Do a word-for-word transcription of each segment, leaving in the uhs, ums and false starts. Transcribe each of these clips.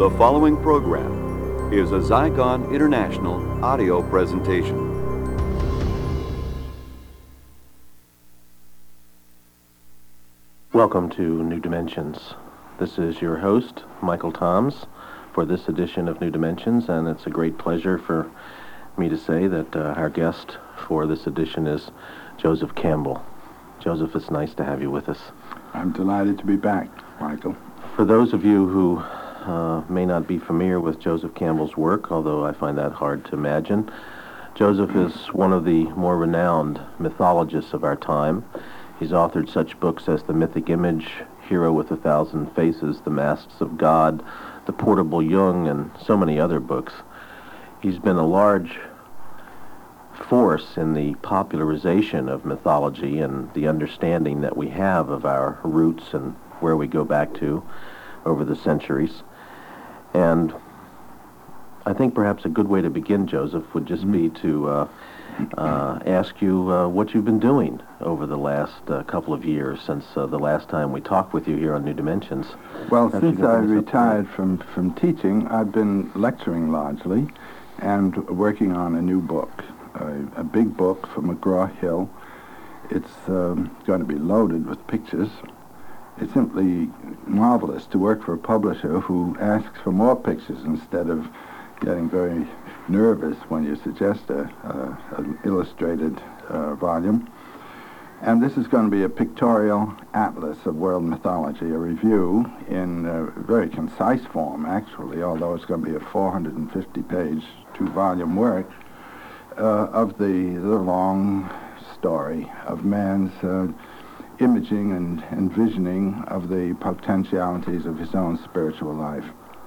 The following program is a Zygon International audio presentation. Welcome to New Dimensions. This is your host, Michael Toms, for this edition of New Dimensions, and it's a great pleasure for me to say that uh, our guest for this edition is Joseph Campbell. Joseph, it's nice to have you with us. I'm delighted to be back, Michael. For those of you who uh, may not be familiar with Joseph Campbell's work, although I find that hard to imagine, Joseph is one of the more renowned mythologists of our time. He's authored such books as The Mythic Image, Hero with a Thousand Faces, The Masks of God, The Portable Jung, and so many other books. He's been a large force in the popularization of mythology and the understanding that we have of our roots and where we go back to over the centuries. And I think perhaps a good way to begin, Joseph, would just be to uh, uh, ask you uh, what you've been doing over the last uh, couple of years since uh, the last time we talked with you here on New Dimensions. Well, Perhaps since I retired from, from teaching, I've been lecturing largely and working on a new book, a, a big book for McGraw-Hill. It's um, going to be loaded with pictures. It's simply marvelous to work for a publisher who asks for more pictures instead of getting very nervous when you suggest a, uh, an illustrated uh, volume. And this is going to be a pictorial atlas of world mythology, a review in a very concise form, actually, although it's going to be a four hundred fifty page, two-volume work uh, of the, the long story of man's uh, imaging and envisioning of the potentialities of his own spiritual life.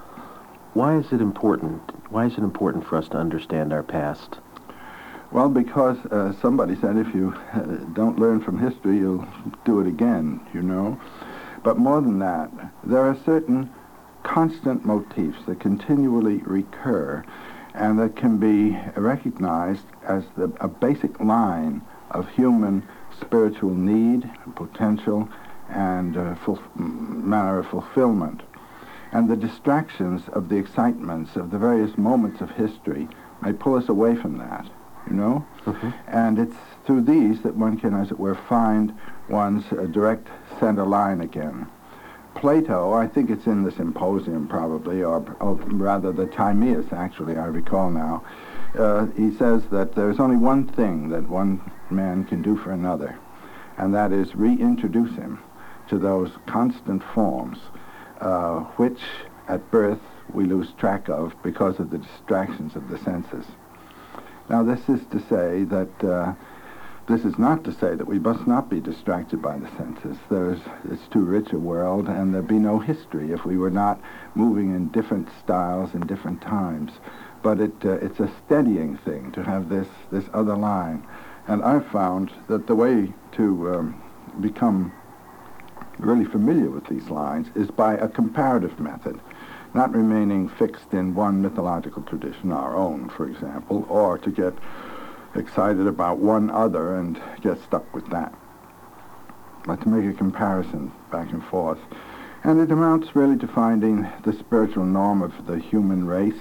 Why is it important? Why is it important for us to understand our past? Well, because uh, somebody said if you uh, don't learn from history, you'll do it again, you know. But more than that, there are certain constant motifs that continually recur and that can be recognized as the, a basic line of human spiritual need, potential, and uh, full, manner of fulfillment. And the distractions of the excitements of the various moments of history may pull us away from that, you know? Mm-hmm. And it's through these that one can, as it were, find one's uh, direct center line again. Plato, I think it's in the Symposium probably, or, or rather the Timaeus, actually, I recall now, uh, he says that there's only one thing that one man can do for another, and that is reintroduce him to those constant forms uh, which at birth we lose track of because of the distractions of the senses. Now, this is to say that uh, this is not to say that we must not be distracted by the senses. There's, it's too rich a world, and there'd be no history if we were not moving in different styles in different times. But it, uh, it's a steadying thing to have this, this other line. And I've found that the way to um, become really familiar with these lines is by a comparative method, not remaining fixed in one mythological tradition, our own, for example, or to get excited about one other and get stuck with that, but to make a comparison back and forth. And it amounts really to finding the spiritual norm of the human race.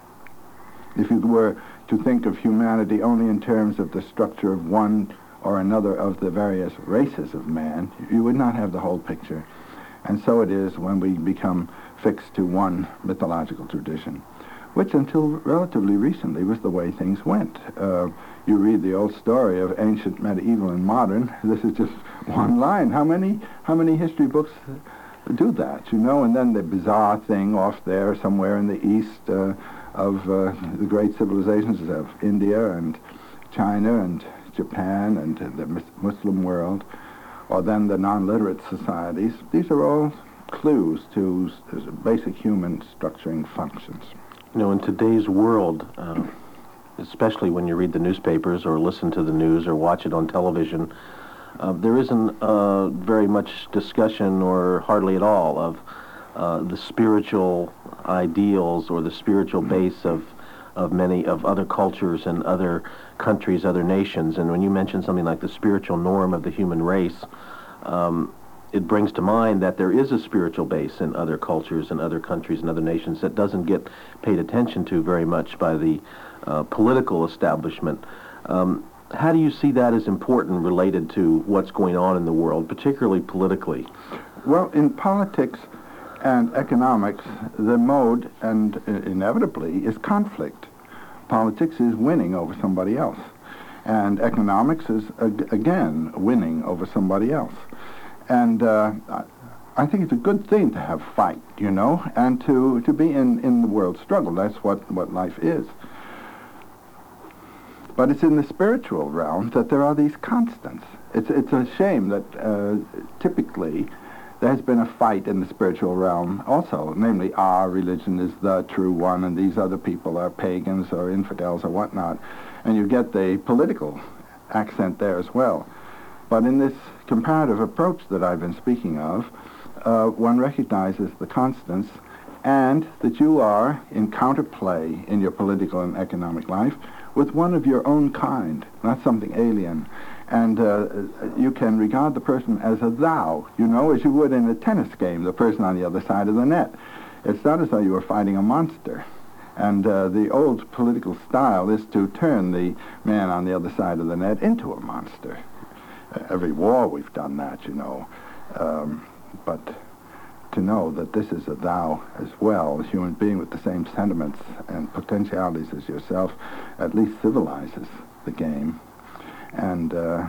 If you were to think of humanity only in terms of the structure of one or another of the various races of man, you would not have the whole picture. And so it is when we become fixed to one mythological tradition, which until relatively recently was the way things went. Uh, you read the old story of ancient, medieval, and modern. This is just one line. How many, how many history books do that, you know? And then the bizarre thing off there somewhere in the east uh, of uh, the great civilizations of India and China and Japan and the Muslim world, or then the non-literate societies. These are all clues to basic human structuring functions. You know, in today's world, uh, especially when you read the newspapers or listen to the news or watch it on television, uh, there isn't uh, very much discussion, or hardly at all, of uh, the spiritual ideals or the spiritual base of of many of other cultures and other countries, other nations. And when you mention something like the spiritual norm of the human race, um, it brings to mind that there is a spiritual base in other cultures and other countries and other nations that doesn't get paid attention to very much by the uh, political establishment. Um, how do you see that as important related to what's going on in the world, particularly politically? Well, in politics and economics, the mode, and uh, inevitably, is conflict. Politics is winning over somebody else. And economics is, ag- again, winning over somebody else. And uh, I think it's a good thing to have fight, you know, and to, to be in, in the world struggle. That's what, what life is. But it's in the spiritual realm that there are these constants. It's, it's a shame that uh, typically there has been a fight in the spiritual realm also, namely our religion is the true one and these other people are pagans or infidels or whatnot. And you get the political accent there as well. But in this comparative approach that I've been speaking of, uh, one recognizes the constants and that you are in counterplay in your political and economic life with one of your own kind, not something alien. And uh, you can regard the person as a thou, you know, as you would in a tennis game, the person on the other side of the net. It's not as though you were fighting a monster. And uh, the old political style is to turn the man on the other side of the net into a monster. Uh, every war we've done that, you know. Um, but to know that this is a thou as well, a human being with the same sentiments and potentialities as yourself, at least civilizes the game. And uh,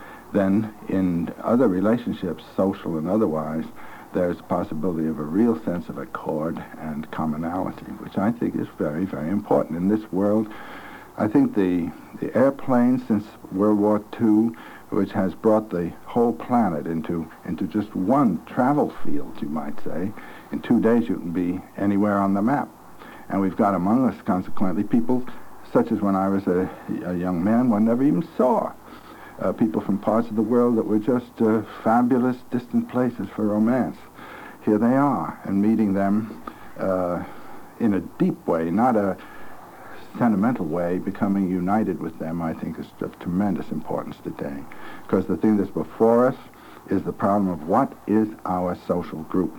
then in other relationships, social and otherwise, there's a possibility of a real sense of accord and commonality, which I think is very, very important in this world. I think the, the airplane since World War Two, which has brought the whole planet into, into just one travel field, you might say. In two days you can be anywhere on the map. And we've got among us, consequently, people such as when I was a, a young man, one never even saw. Uh, people from parts of the world that were just uh, fabulous, distant places for romance. Here they are, and meeting them uh, in a deep way, not a sentimental way, becoming united with them, I think is of tremendous importance today. Because the thing that's before us is the problem of what is our social group.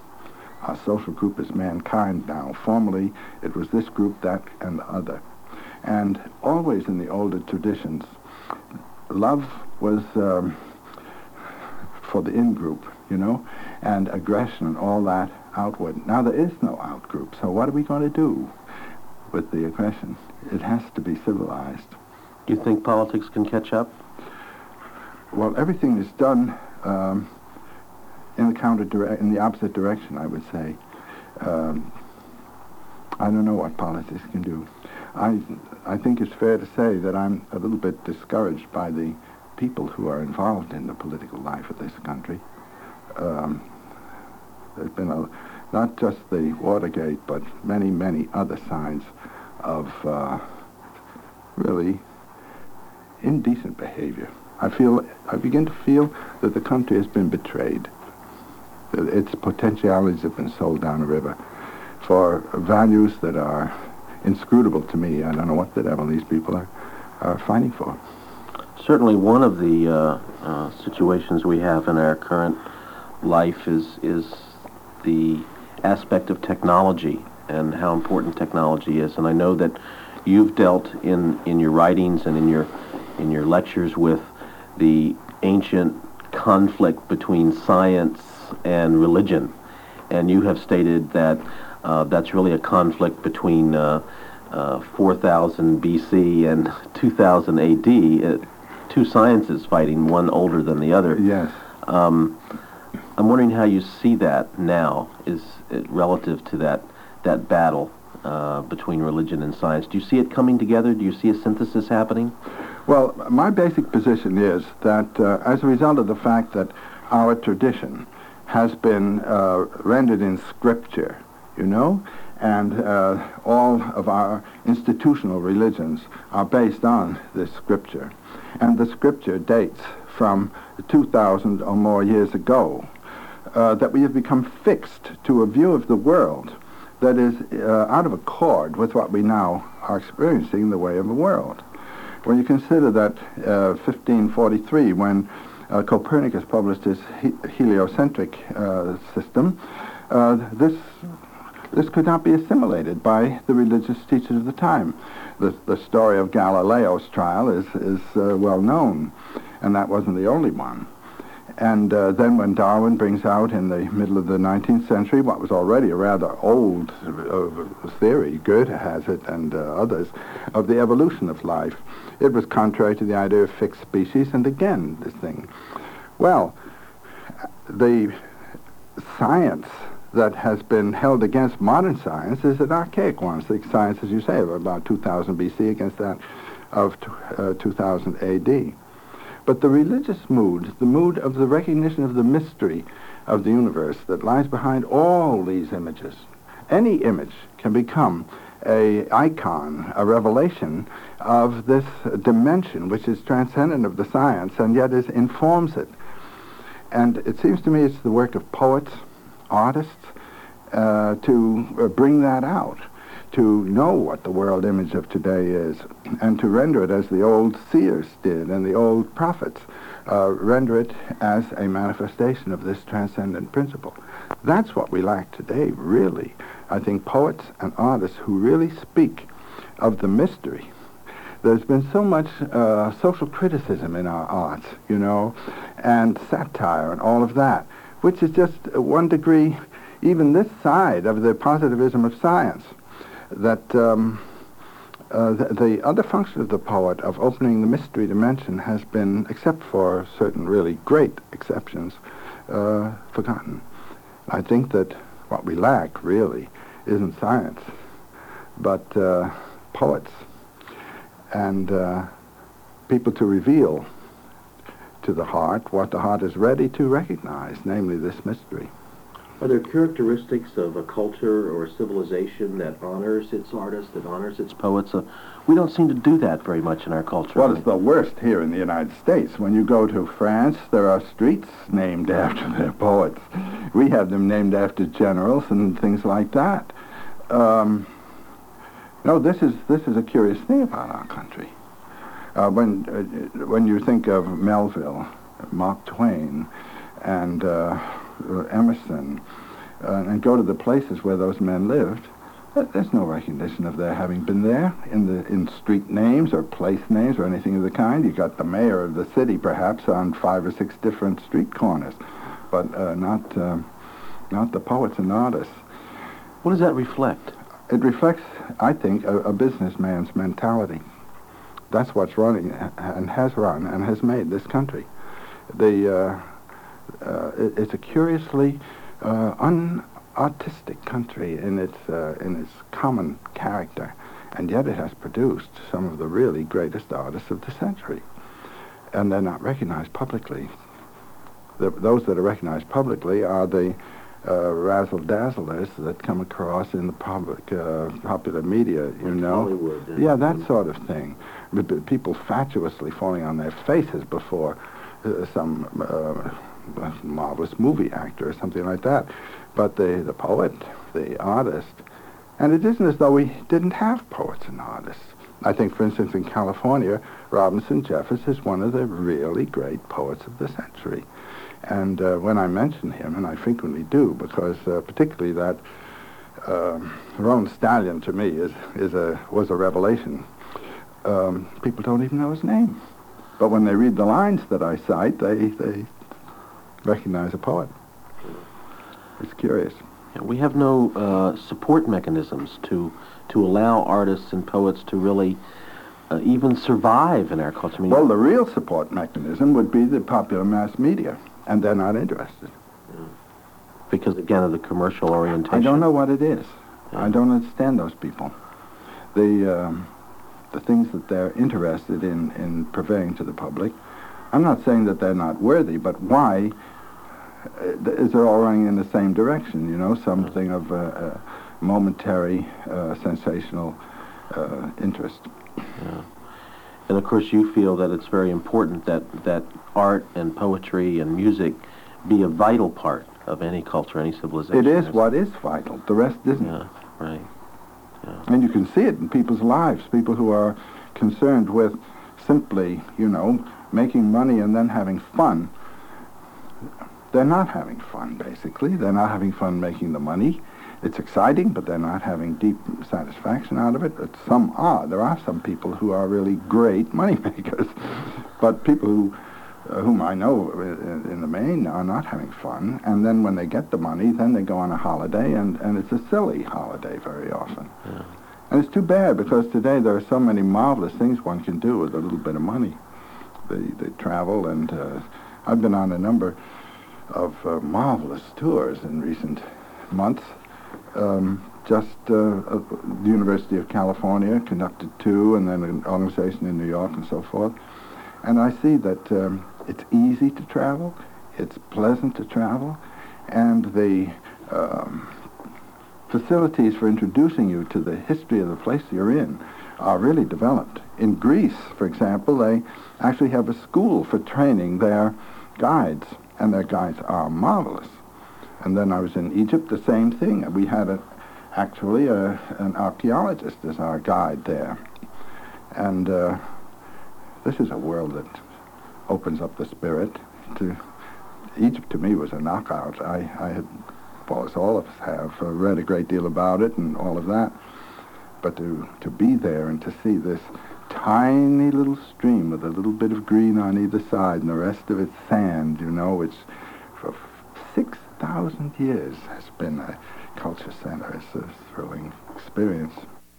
Our social group is mankind now. Formerly, it was this group, that, and the other. And always in the older traditions, love was um, for the in-group, you know, and aggression and all that outward. Now there is no out-group, so what are we going to do with the aggression? It has to be civilized. Do you think politics can catch up? Well, everything is done um, in the counter dire- in the opposite direction, I would say. Um, I don't know what politics can do. I I think it's fair to say that I'm a little bit discouraged by the people who are involved in the political life of this country. Um, there's been a, not just the Watergate, but many, many other signs of uh, really indecent behavior. I feel, I begin to feel that the country has been betrayed. That its potentialities have been sold down a river for values that are inscrutable to me. I don't know what the devil these people are, are fighting for. Certainly one of the uh, uh, situations we have in our current life is is the aspect of technology and how important technology is. And I know that you've dealt in, in your writings and in your in your lectures with the ancient conflict between science and religion. And you have stated that uh, that's really a conflict between uh, uh, four thousand B C and two thousand A D, uh, two sciences fighting, one older than the other. Yes. Um, I'm wondering how you see that now, is it relative to that that battle uh, between religion and science. Do you see it coming together? Do you see a synthesis happening? Well, my basic position is that uh, as a result of the fact that our tradition has been uh, rendered in scripture, you know, and uh, all of our institutional religions are based on this scripture. And the scripture dates from two thousand or more years ago, uh, that we have become fixed to a view of the world that is uh, out of accord with what we now are experiencing in the way of the world. When you consider that uh, fifteen forty-three, when uh, Copernicus published his he- heliocentric uh, system, uh, this this could not be assimilated by the religious teachers of the time. The, the story of Galileo's trial is, is uh, well known, and that wasn't the only one. And uh, then when Darwin brings out in the middle of the nineteenth century what was already a rather old uh, theory, Goethe has it and uh, others, of the evolution of life, it was contrary to the idea of fixed species, and again, this thing. Well, the science that has been held against modern science is an archaic one. It's the science, as you say, of about two thousand B C against that of uh, two thousand A D. But the religious mood, the mood of the recognition of the mystery of the universe that lies behind all these images, any image can become a icon, a revelation of this dimension which is transcendent of the science and yet is, informs it. And it seems to me it's the work of poets, artists, uh, to uh, bring that out, to know what the world image of today is, and to render it as the old seers did and the old prophets, uh, render it as a manifestation of this transcendent principle. That's what we lack today, really. I think poets and artists who really speak of the mystery. There's been so much uh, social criticism in our arts, you know, and satire and all of that, which is just uh, one degree, even this side of the positivism of science, that um, uh, the, the other function of the poet of opening the mystery dimension has been, except for certain really great exceptions, uh, forgotten. I think that what we lack, really, isn't science, but uh, poets and uh, people to reveal to the heart what the heart is ready to recognize, namely this mystery. Are there characteristics of a culture or a civilization that honors its artists, that honors its poets? Uh, we don't seem to do that very much in our culture. Well, it's the worst here in the United States. When you go to France, there are streets named after their poets. We have them named after generals and things like that. Um, no, this is this is a curious thing about our country. Uh, when uh, when you think of Melville, Mark Twain, and uh, Emerson, uh, and go to the places where those men lived, there's no recognition of their having been there in the in street names or place names or anything of the kind. You got the mayor of the city, perhaps, on five or six different street corners, but uh, not uh, not the poets and artists. What does that reflect? It reflects, I think, a, a businessman's mentality. That's what's running and has run and has made this country. The uh, uh, it, it's a curiously uh, unartistic country in its uh, in its common character, and yet it has produced some of the really greatest artists of the century, and they're not recognized publicly. The, those that are recognized publicly are the uh, razzle-dazzlers that come across in the public, uh, popular media, you Like know. Hollywood, uh, Yeah, that sort of thing. B- b- People fatuously falling on their faces before uh, some uh, marvelous movie actor or something like that. But the, the poet, the artist, and it isn't as though we didn't have poets and artists. I think, for instance, in California, Robinson Jeffers is one of the really great poets of the century. And uh, when I mention him, and I frequently do, because uh, particularly that uh, Roan Stallion to me is is a was a revelation. Um, people don't even know his name, but when they read the lines that I cite, they they recognize a poet. It's curious. Yeah, we have no uh, support mechanisms to to allow artists and poets to really uh, even survive in our culture. I mean, Well, the real support mechanism would be the popular mass media, and they're not interested. because again of the commercial orientation. I don't know what it is. Yeah. I don't understand those people. The um, the things that they're interested in in purveying to the public. I'm not saying that they're not worthy, but why uh, is it all running in the same direction? You know, something of a, a momentary, uh, sensational uh, interest. Yeah. And of course, you feel that it's very important that that art and poetry and music be a vital part of any culture, any civilization. It is what is vital. The rest isn't. Yeah, right. Yeah. And you can see it in people's lives. People who are concerned with simply, you know, making money and then having fun they're not having fun, basically. They're not having fun making the money. It's exciting, but they're not having deep satisfaction out of it. But some are. There are some people who are really great money makers, but people who, uh, whom I know in, in the main are not having fun. And then when they get the money, then they go on a holiday, and, and it's a silly holiday very often. Yeah. And it's too bad, because today there are so many marvelous things one can do with a little bit of money. They, they travel, and uh, I've been on a number of uh, marvelous tours in recent months. Um, just uh, uh, the University of California conducted two, and then an organization in New York and so forth. And I see that um, it's easy to travel, it's pleasant to travel, and the um, facilities for introducing you to the history of the place you're in are really developed. In Greece, for example, they actually have a school for training their guides, and their guides are marvelous. And then I was in Egypt, the same thing. We had a, actually a, an archaeologist as our guide there. And uh, this is a world that opens up the spirit. To Egypt, to me, was a knockout. I, I had, well, as all of us have, uh, read a great deal about it and all of that. But to, to be there and to see this tiny little stream with a little bit of green on either side and the rest of it's sand, you know, which for six thousand years has been a culture center. It's a thrilling experience.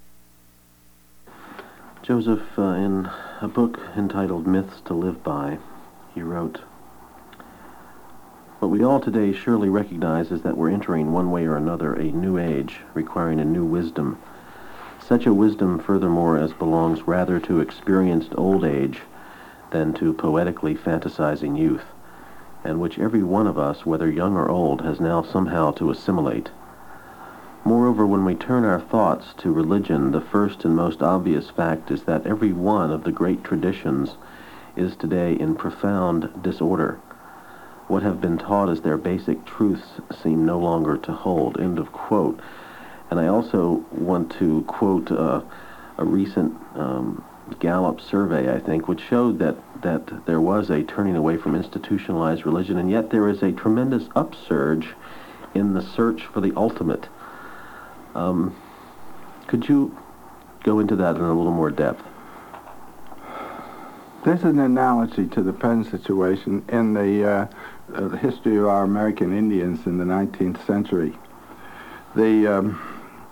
Joseph, uh, in a book entitled Myths to Live By, he wrote, "What we all today surely recognize is that we're entering one way or another a new age, requiring a new wisdom. Such a wisdom, furthermore, as belongs rather to experienced old age than to poetically fantasizing youth, and which every one of us, whether young or old, has now somehow to assimilate. Moreover, when we turn our thoughts to religion, the first and most obvious fact is that every one of the great traditions is today in profound disorder. What have been taught as their basic truths seem no longer to hold." End of quote. And I also want to quote uh, a recent um, Gallup survey, I think, which showed that, that there was a turning away from institutionalized religion, and yet there is a tremendous upsurge in the search for the ultimate. Um, could you go into that in a little more depth? There's an analogy to the Penn situation in the, uh, uh, the history of our American Indians in the nineteenth century. The um,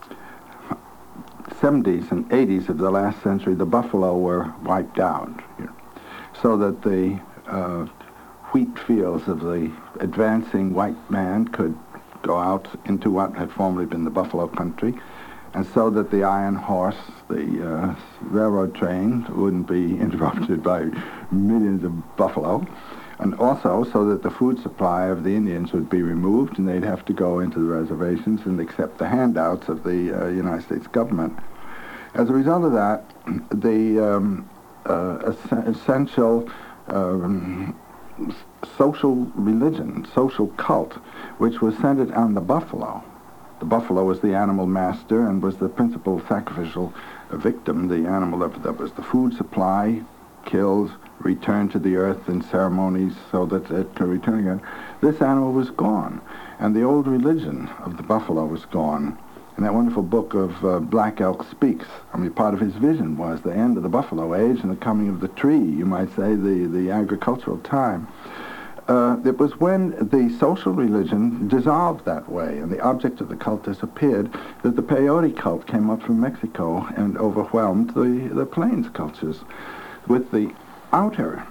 seventies and eighties of the last century, the buffalo were wiped out, you know, so that the uh, wheat fields of the advancing white man could go out into what had formerly been the buffalo country, and so that the iron horse, the uh, railroad train, wouldn't be interrupted by millions of buffalo, and also so that the food supply of the Indians would be removed, and they'd have to go into the reservations and accept the handouts of the uh, United States government. As a result of that, the um, uh, es- essential um, social religion, social cult, which was centered on the buffalo. The buffalo was the animal master and was the principal sacrificial victim, the animal that, that was the food supply, killed, returned to the earth in ceremonies so that it could return again. This animal was gone, and the old religion of the buffalo was gone. In that wonderful book of uh, Black Elk Speaks, I mean, part of his vision was the end of the buffalo age and the coming of the tree, you might say, the, the agricultural time. Uh, it was when the social religion dissolved that way and the object of the cult disappeared that the peyote cult came up from Mexico and overwhelmed the, the plains cultures. With the outer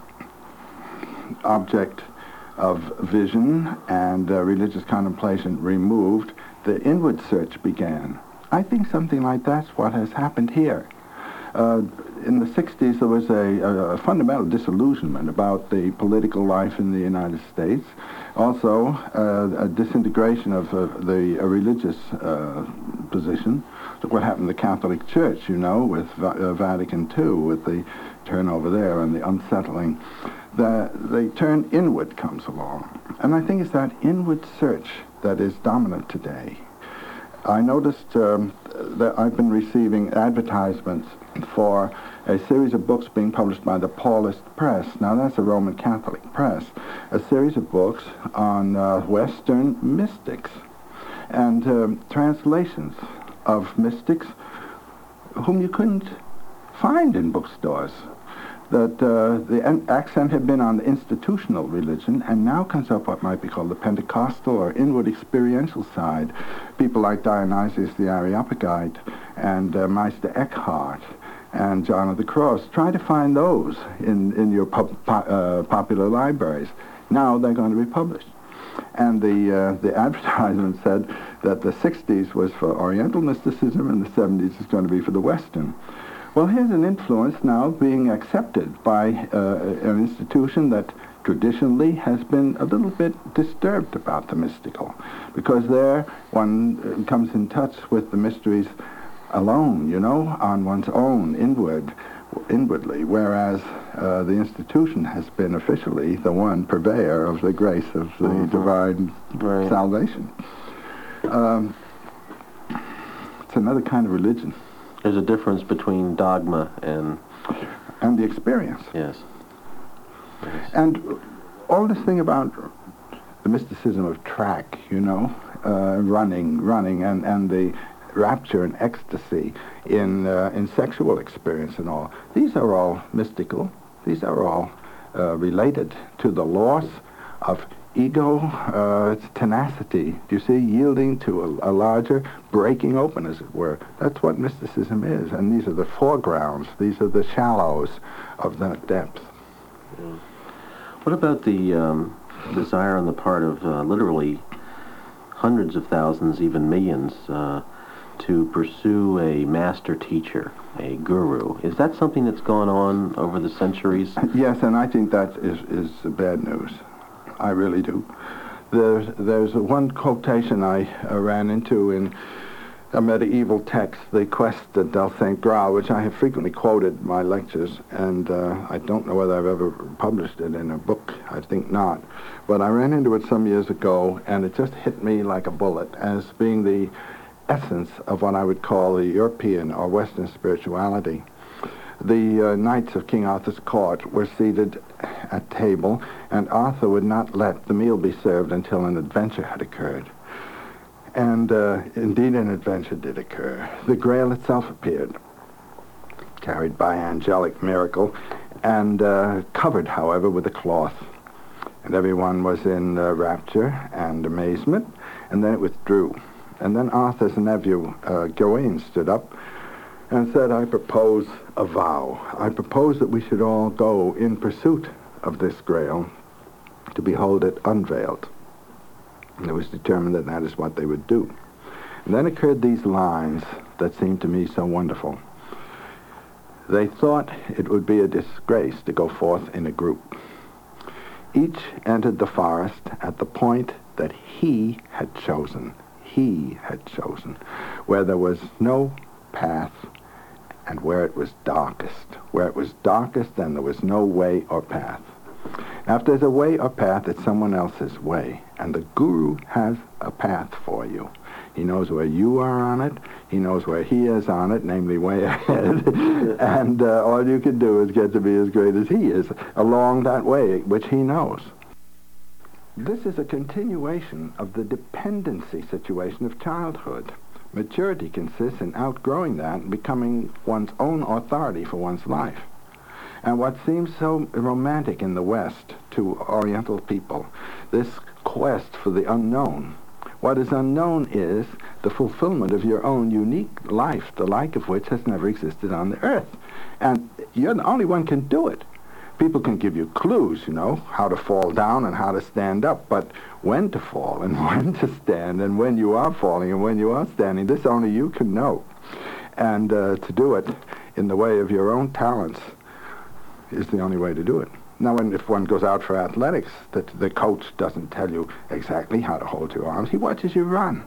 object of vision and uh, religious contemplation removed, the inward search began. I think something like that's what has happened here. Uh, in the sixties, there was a, a, a fundamental disillusionment about the political life in the United States. Also, uh, a disintegration of uh, the uh, religious uh, position. Look what happened to the Catholic Church, you know, with Va- uh, Vatican two, with the turnover there and the unsettling. The, the turn inward comes along. And I think it's that inward search that is dominant today. I noticed um, that I've been receiving advertisements for a series of books being published by the Paulist Press. Now, that's a Roman Catholic press. A series of books on uh, Western mystics and um, translations of mystics whom you couldn't find in bookstores. That uh, the en- accent had been on the institutional religion, and now comes up what might be called the Pentecostal or inward experiential side. People like Dionysius the Areopagite and uh, Meister Eckhart and John of the Cross. Try to find those in, in your pop- po- uh, popular libraries. Now they're going to be published. And the uh, the advertisement said that the sixties was for Oriental mysticism and the seventies is going to be for the Western. Well, here's an influence now being accepted by uh, an institution that traditionally has been a little bit disturbed about the mystical, because there one comes in touch with the mysteries alone, you know, on one's own, inward, inwardly, whereas uh, the institution has been officially the one purveyor of the grace of the mm-hmm. divine right. salvation. Um, it's another kind of religion. There's a difference between dogma and... And the experience. Yes. yes. And all this thing about the mysticism of track, you know, uh, running, running, and, and the rapture and ecstasy in, uh, in sexual experience and all, these are all mystical. These are all uh, related to the loss of ego, uh, its tenacity, do you see, yielding to a, a larger, breaking open, as it were. That's what mysticism is, and these are the foregrounds, these are the shallows of that depth. Yeah. What about the um, desire on the part of uh, literally hundreds of thousands, even millions, uh, to pursue a master teacher, a guru? Is that something that's gone on over the centuries? Yes, and I think that is, is bad news. I really do. There's, there's one quotation I uh, ran into in a medieval text, The Quest of Del Saint Graal, which I have frequently quoted in my lectures, and uh, I don't know whether I've ever published it in a book. I think not. But I ran into it some years ago, and it just hit me like a bullet as being the essence of what I would call the European or Western spirituality. The uh, knights of King Arthur's court were seated at table, and Arthur would not let the meal be served until an adventure had occurred. And uh, indeed an adventure did occur. The Grail itself appeared, carried by angelic miracle, and uh, covered, however, with a cloth. And everyone was in uh, rapture and amazement, and then it withdrew. And then Arthur's nephew, uh, Gawain, stood up and said, I propose a vow. I propose that we should all go in pursuit of this Grail to behold it unveiled. And it was determined that that is what they would do. And then occurred these lines that seemed to me so wonderful. They thought it would be a disgrace to go forth in a group. Each entered the forest at the point that he had chosen. He had chosen, where there was no path, and where it was darkest. Where it was darkest, then there was no way or path. Now, if there's a way or path, it's someone else's way, and the guru has a path for you. He knows where you are on it. He knows where he is on it, namely way ahead. and uh, all you can do is get to be as great as he is along that way, which he knows. This is a continuation of the dependency situation of childhood. Maturity consists in outgrowing that and becoming one's own authority for one's life. And what seems so romantic in the West to Oriental people, this quest for the unknown. What is unknown is the fulfillment of your own unique life, the like of which has never existed on the earth. And you're the only one can do it. People can give you clues, you know, how to fall down and how to stand up, but when to fall and when to stand and when you are falling and when you are standing, this only you can know. And uh, to do it in the way of your own talents is the only way to do it. Now, when, if one goes out for athletics, the, the coach doesn't tell you exactly how to hold your arms. He watches you run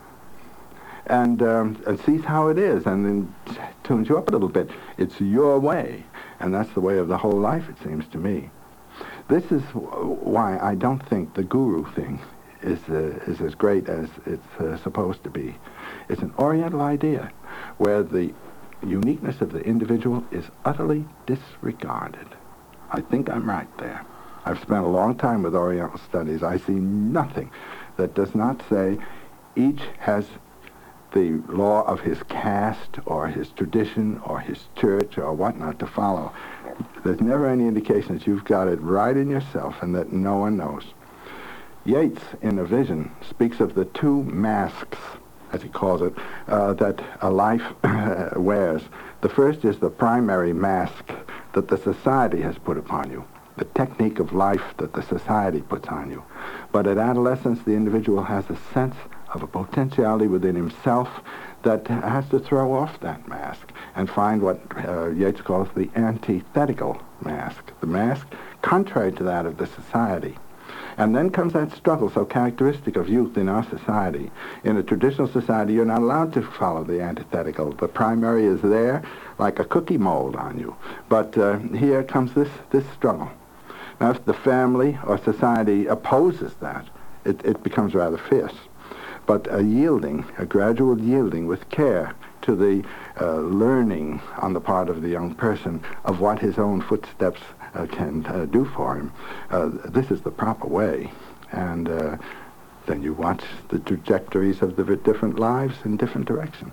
and, um, and sees how it is and then tunes you up a little bit. It's your way. And that's the way of the whole life, it seems to me. This is why I don't think the guru thing is, uh, is as great as it's uh, supposed to be. It's an Oriental idea where the uniqueness of the individual is utterly disregarded. I think I'm right there. I've spent a long time with Oriental studies. I see nothing that does not say each has the law of his caste or his tradition or his church or whatnot to follow. There's never any indication that you've got it right in yourself and that no one knows. Yeats, in A Vision, speaks of the two masks, as he calls it, uh, that a life wears. The first is the primary mask that the society has put upon you, the technique of life that the society puts on you. But at adolescence, the individual has a sense of a potentiality within himself that has to throw off that mask and find what uh, Yeats calls the antithetical mask, the mask contrary to that of the society. And then comes that struggle so characteristic of youth in our society. In a traditional society, you're not allowed to follow the antithetical. The primary is there like a cookie mold on you. But uh, here comes this, this struggle. Now, if the family or society opposes that, it, it becomes rather fierce. But a yielding, a gradual yielding with care to the uh, learning on the part of the young person of what his own footsteps uh, can uh, do for him. Uh, this is the proper way. And uh, then you watch the trajectories of the v- different lives in different directions.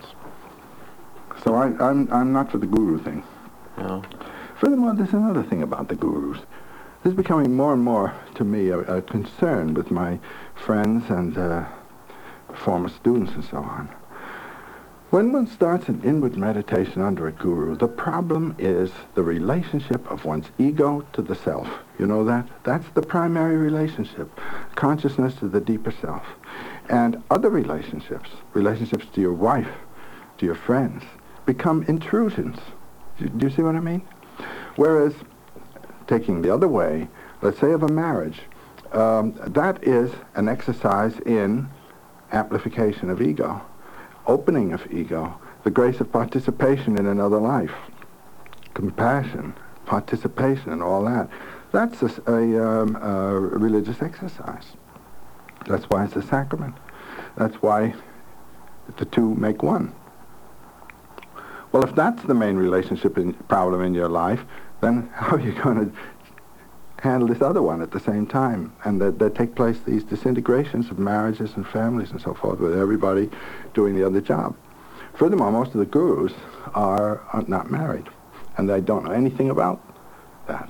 So I, I'm, I'm not for the guru thing. No. Furthermore, there's another thing about the gurus. This is becoming more and more, to me, a, a concern with my friends and uh, former students and so on. When one starts an inward meditation under a guru, the problem is the relationship of one's ego to the self. You know that? That's the primary relationship, consciousness to the deeper self. And other relationships, relationships to your wife, to your friends, become intrusions. Do, do you see what I mean? Whereas, taking the other way, let's say of a marriage, um, that is an exercise in amplification of ego, opening of ego, the grace of participation in another life, compassion, participation, and all that. That's a, a, um, a religious exercise. That's why it's a sacrament. That's why the two make one. Well, if that's the main relationship in, problem in your life, then how are you going to handle this other one at the same time? And that there take place these disintegrations of marriages and families and so forth, with everybody doing the other job. Furthermore, most of the gurus are, are not married, and they don't know anything about that.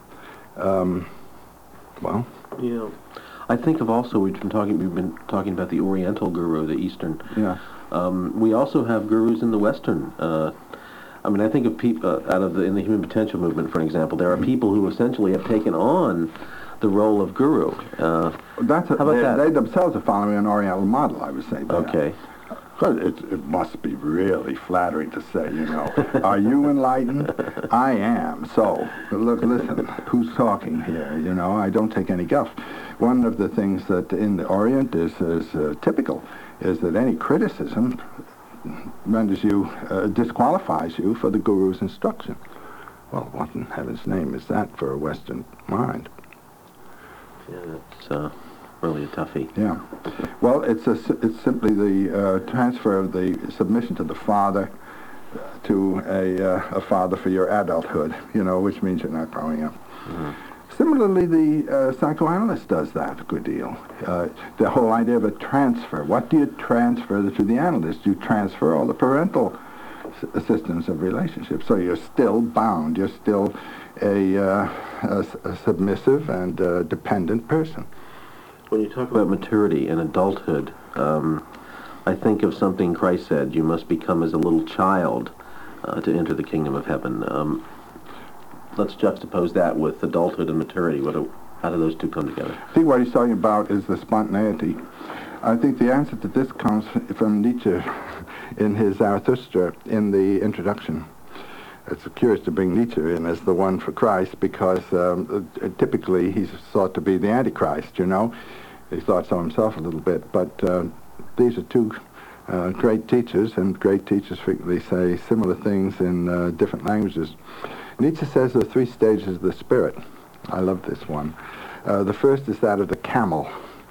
Um, well, Yeah. I think of also, we've been talking, we've been talking about the Oriental guru, the Eastern. yeah. Um, we also have gurus in the Western. Uh, I mean, I think of people uh, out of the, in the human potential movement, for example, there are people who essentially have taken on the role of guru. Uh, That's a, how about they, that? they themselves are following an Oriental model, I would say. there. Okay. Well, it, it must be really flattering to say, you know, are you enlightened? I am. So, look, listen, who's talking here? You know, I don't take any guff. One of the things that in the Orient is, is uh, typical is that any criticism renders you, uh, disqualifies you for the guru's instruction. Well, what in heaven's name is that for a Western mind? Yeah, that's uh, really a toughie. Yeah. Well, it's a, it's simply the uh, transfer of the submission to the father to a, uh, a father for your adulthood, you know, which means you're not growing up. Mm-hmm. Similarly, the uh, psychoanalyst does that a good deal. Uh, the whole idea of a transfer. What do you transfer to the analyst? You transfer all the parental s- systems of relationships. So you're still bound. You're still a, uh, a, a submissive and uh, dependent person. When you talk about maturity and adulthood, um, I think of something Christ said, you must become as a little child uh, to enter the kingdom of heaven. Um, let's juxtapose that with adulthood and maturity. What do, how do those two come together? I think what he's talking about is the spontaneity. I think the answer to this comes from Nietzsche in his Zarathustra in the introduction. It's curious to bring Nietzsche in as the one for Christ because um, typically he's thought to be the Antichrist, you know. He thought so himself a little bit, but uh, these are two uh, great teachers, and great teachers frequently say similar things in uh, different languages. Nietzsche says there are three stages of the spirit. I love this one. Uh, the first is that of the camel.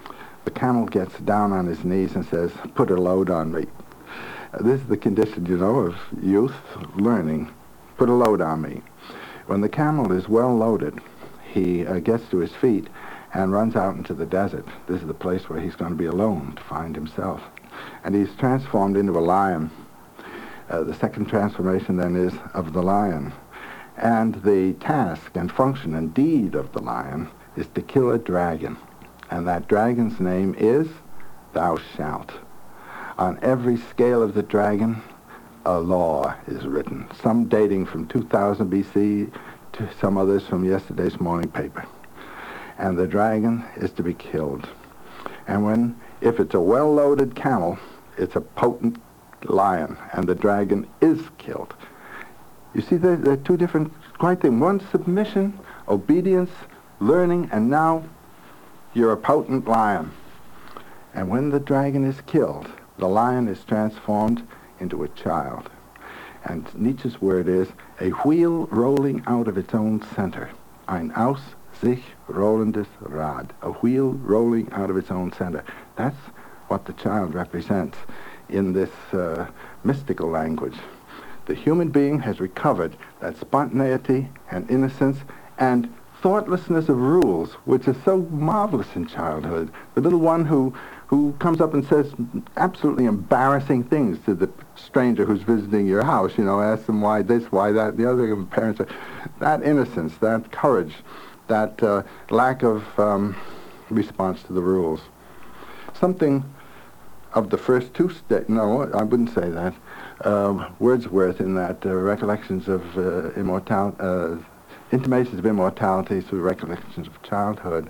The camel gets down on his knees and says, "Put a load on me." Uh, this is the condition, you know, of youth, learning. Put a load on me. When the camel is well loaded, he uh, gets to his feet and runs out into the desert. This is the place where he's going to be alone to find himself. And he's transformed into a lion. Uh, the second transformation then is of the lion. And the task and function and deed of the lion is to kill a dragon. And that dragon's name is Thou Shalt. On every scale of the dragon, a law is written, some dating from two thousand B C to some others from yesterday's morning paper. And the dragon is to be killed. And when, if it's a well-loaded camel, it's a potent lion, and the dragon is killed. You see, there, there are two different quite things. One, submission, obedience, learning, and now you're a potent lion. And when the dragon is killed, the lion is transformed into a child. And Nietzsche's word is, a wheel rolling out of its own center. Ein aus sich rollendes Rad. A wheel rolling out of its own center. That's what the child represents in this uh, mystical language. The human being has recovered that spontaneity and innocence and thoughtlessness of rules, which is so marvelous in childhood. The little one who who comes up and says absolutely embarrassing things to the stranger who's visiting your house, you know, asks them why this, why that, the other, and parents are, that innocence, that courage, that uh, lack of um, response to the rules. Something of the first two states, no, I wouldn't say that. Uh, Wordsworth in that uh, Recollections of uh, Immortality, uh, Intimations of Immortality through Recollections of Childhood,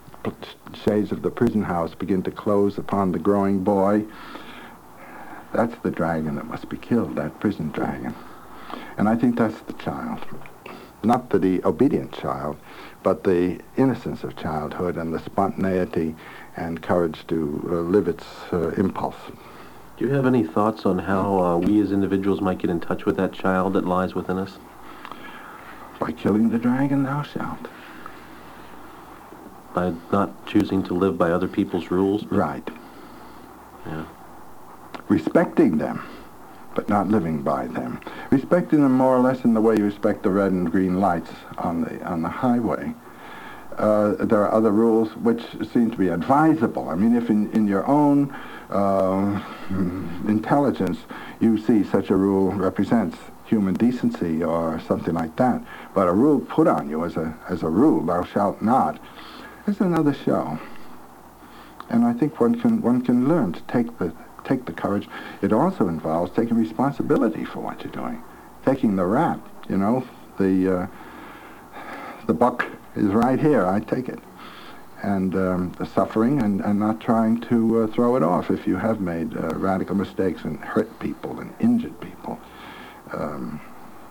shades of the prison house begin to close upon the growing boy. That's the dragon that must be killed, that prison dragon. And I think that's the child. Not the obedient child, but the innocence of childhood and the spontaneity and courage to uh, live its uh, impulse. Do you have any thoughts on how uh, we as individuals might get in touch with that child that lies within us? By killing the dragon, thou shalt. By not choosing to live by other people's rules? Right. Yeah. Respecting them, but not living by them. Respecting them more or less in the way you respect the red and green lights on the on the highway. Uh, there are other rules which seem to be advisable. I mean, if in, in your own uh, intelligence you see such a rule represents human decency or something like that, but a rule put on you as a as a rule, thou shalt not, is another show. And I think one can one can learn to take the take the courage. It also involves taking responsibility for what you're doing, taking the rap. You know, the uh, the buck is right here. I take it, and um, the suffering, and, and not trying to uh, throw it off if you have made uh, radical mistakes and hurt people and injured people. Um,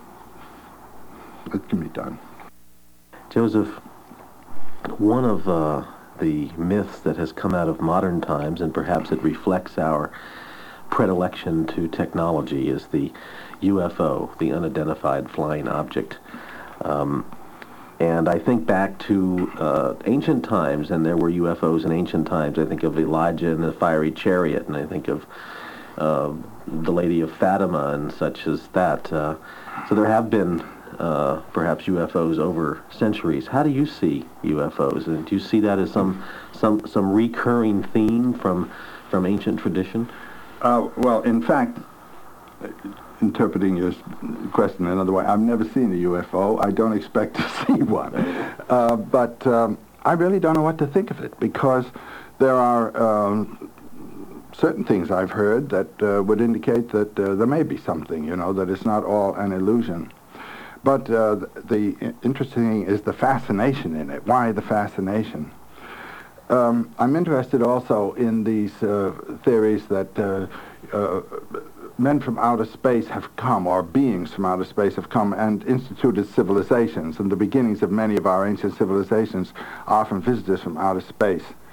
it can be done. Joseph, one of uh, the myths that has come out of modern times, and perhaps it reflects our predilection to technology, is the U F O, the unidentified flying object. Um, and I think back to uh, ancient times, and there were U F Os in ancient times. I think of Elijah and the fiery chariot, and I think of uh, the Lady of Fatima and such as that. Uh, so there have been Uh, perhaps U F Os over centuries. How do you see U F Os? And do you see that as some some some recurring theme from from ancient tradition? Uh, well, in fact, interpreting your question another way, I've never seen a U F O. I don't expect to see one. Uh, but um, I really don't know what to think of it, because there are um, certain things I've heard that uh, would indicate that uh, there may be something, you know, that it's not all an illusion. But uh, the interesting thing is the fascination in it. Why the fascination? Um, I'm interested also in these uh, theories that uh, uh, men from outer space have come, or beings from outer space have come and instituted civilizations, and the beginnings of many of our ancient civilizations are from visitors from outer space.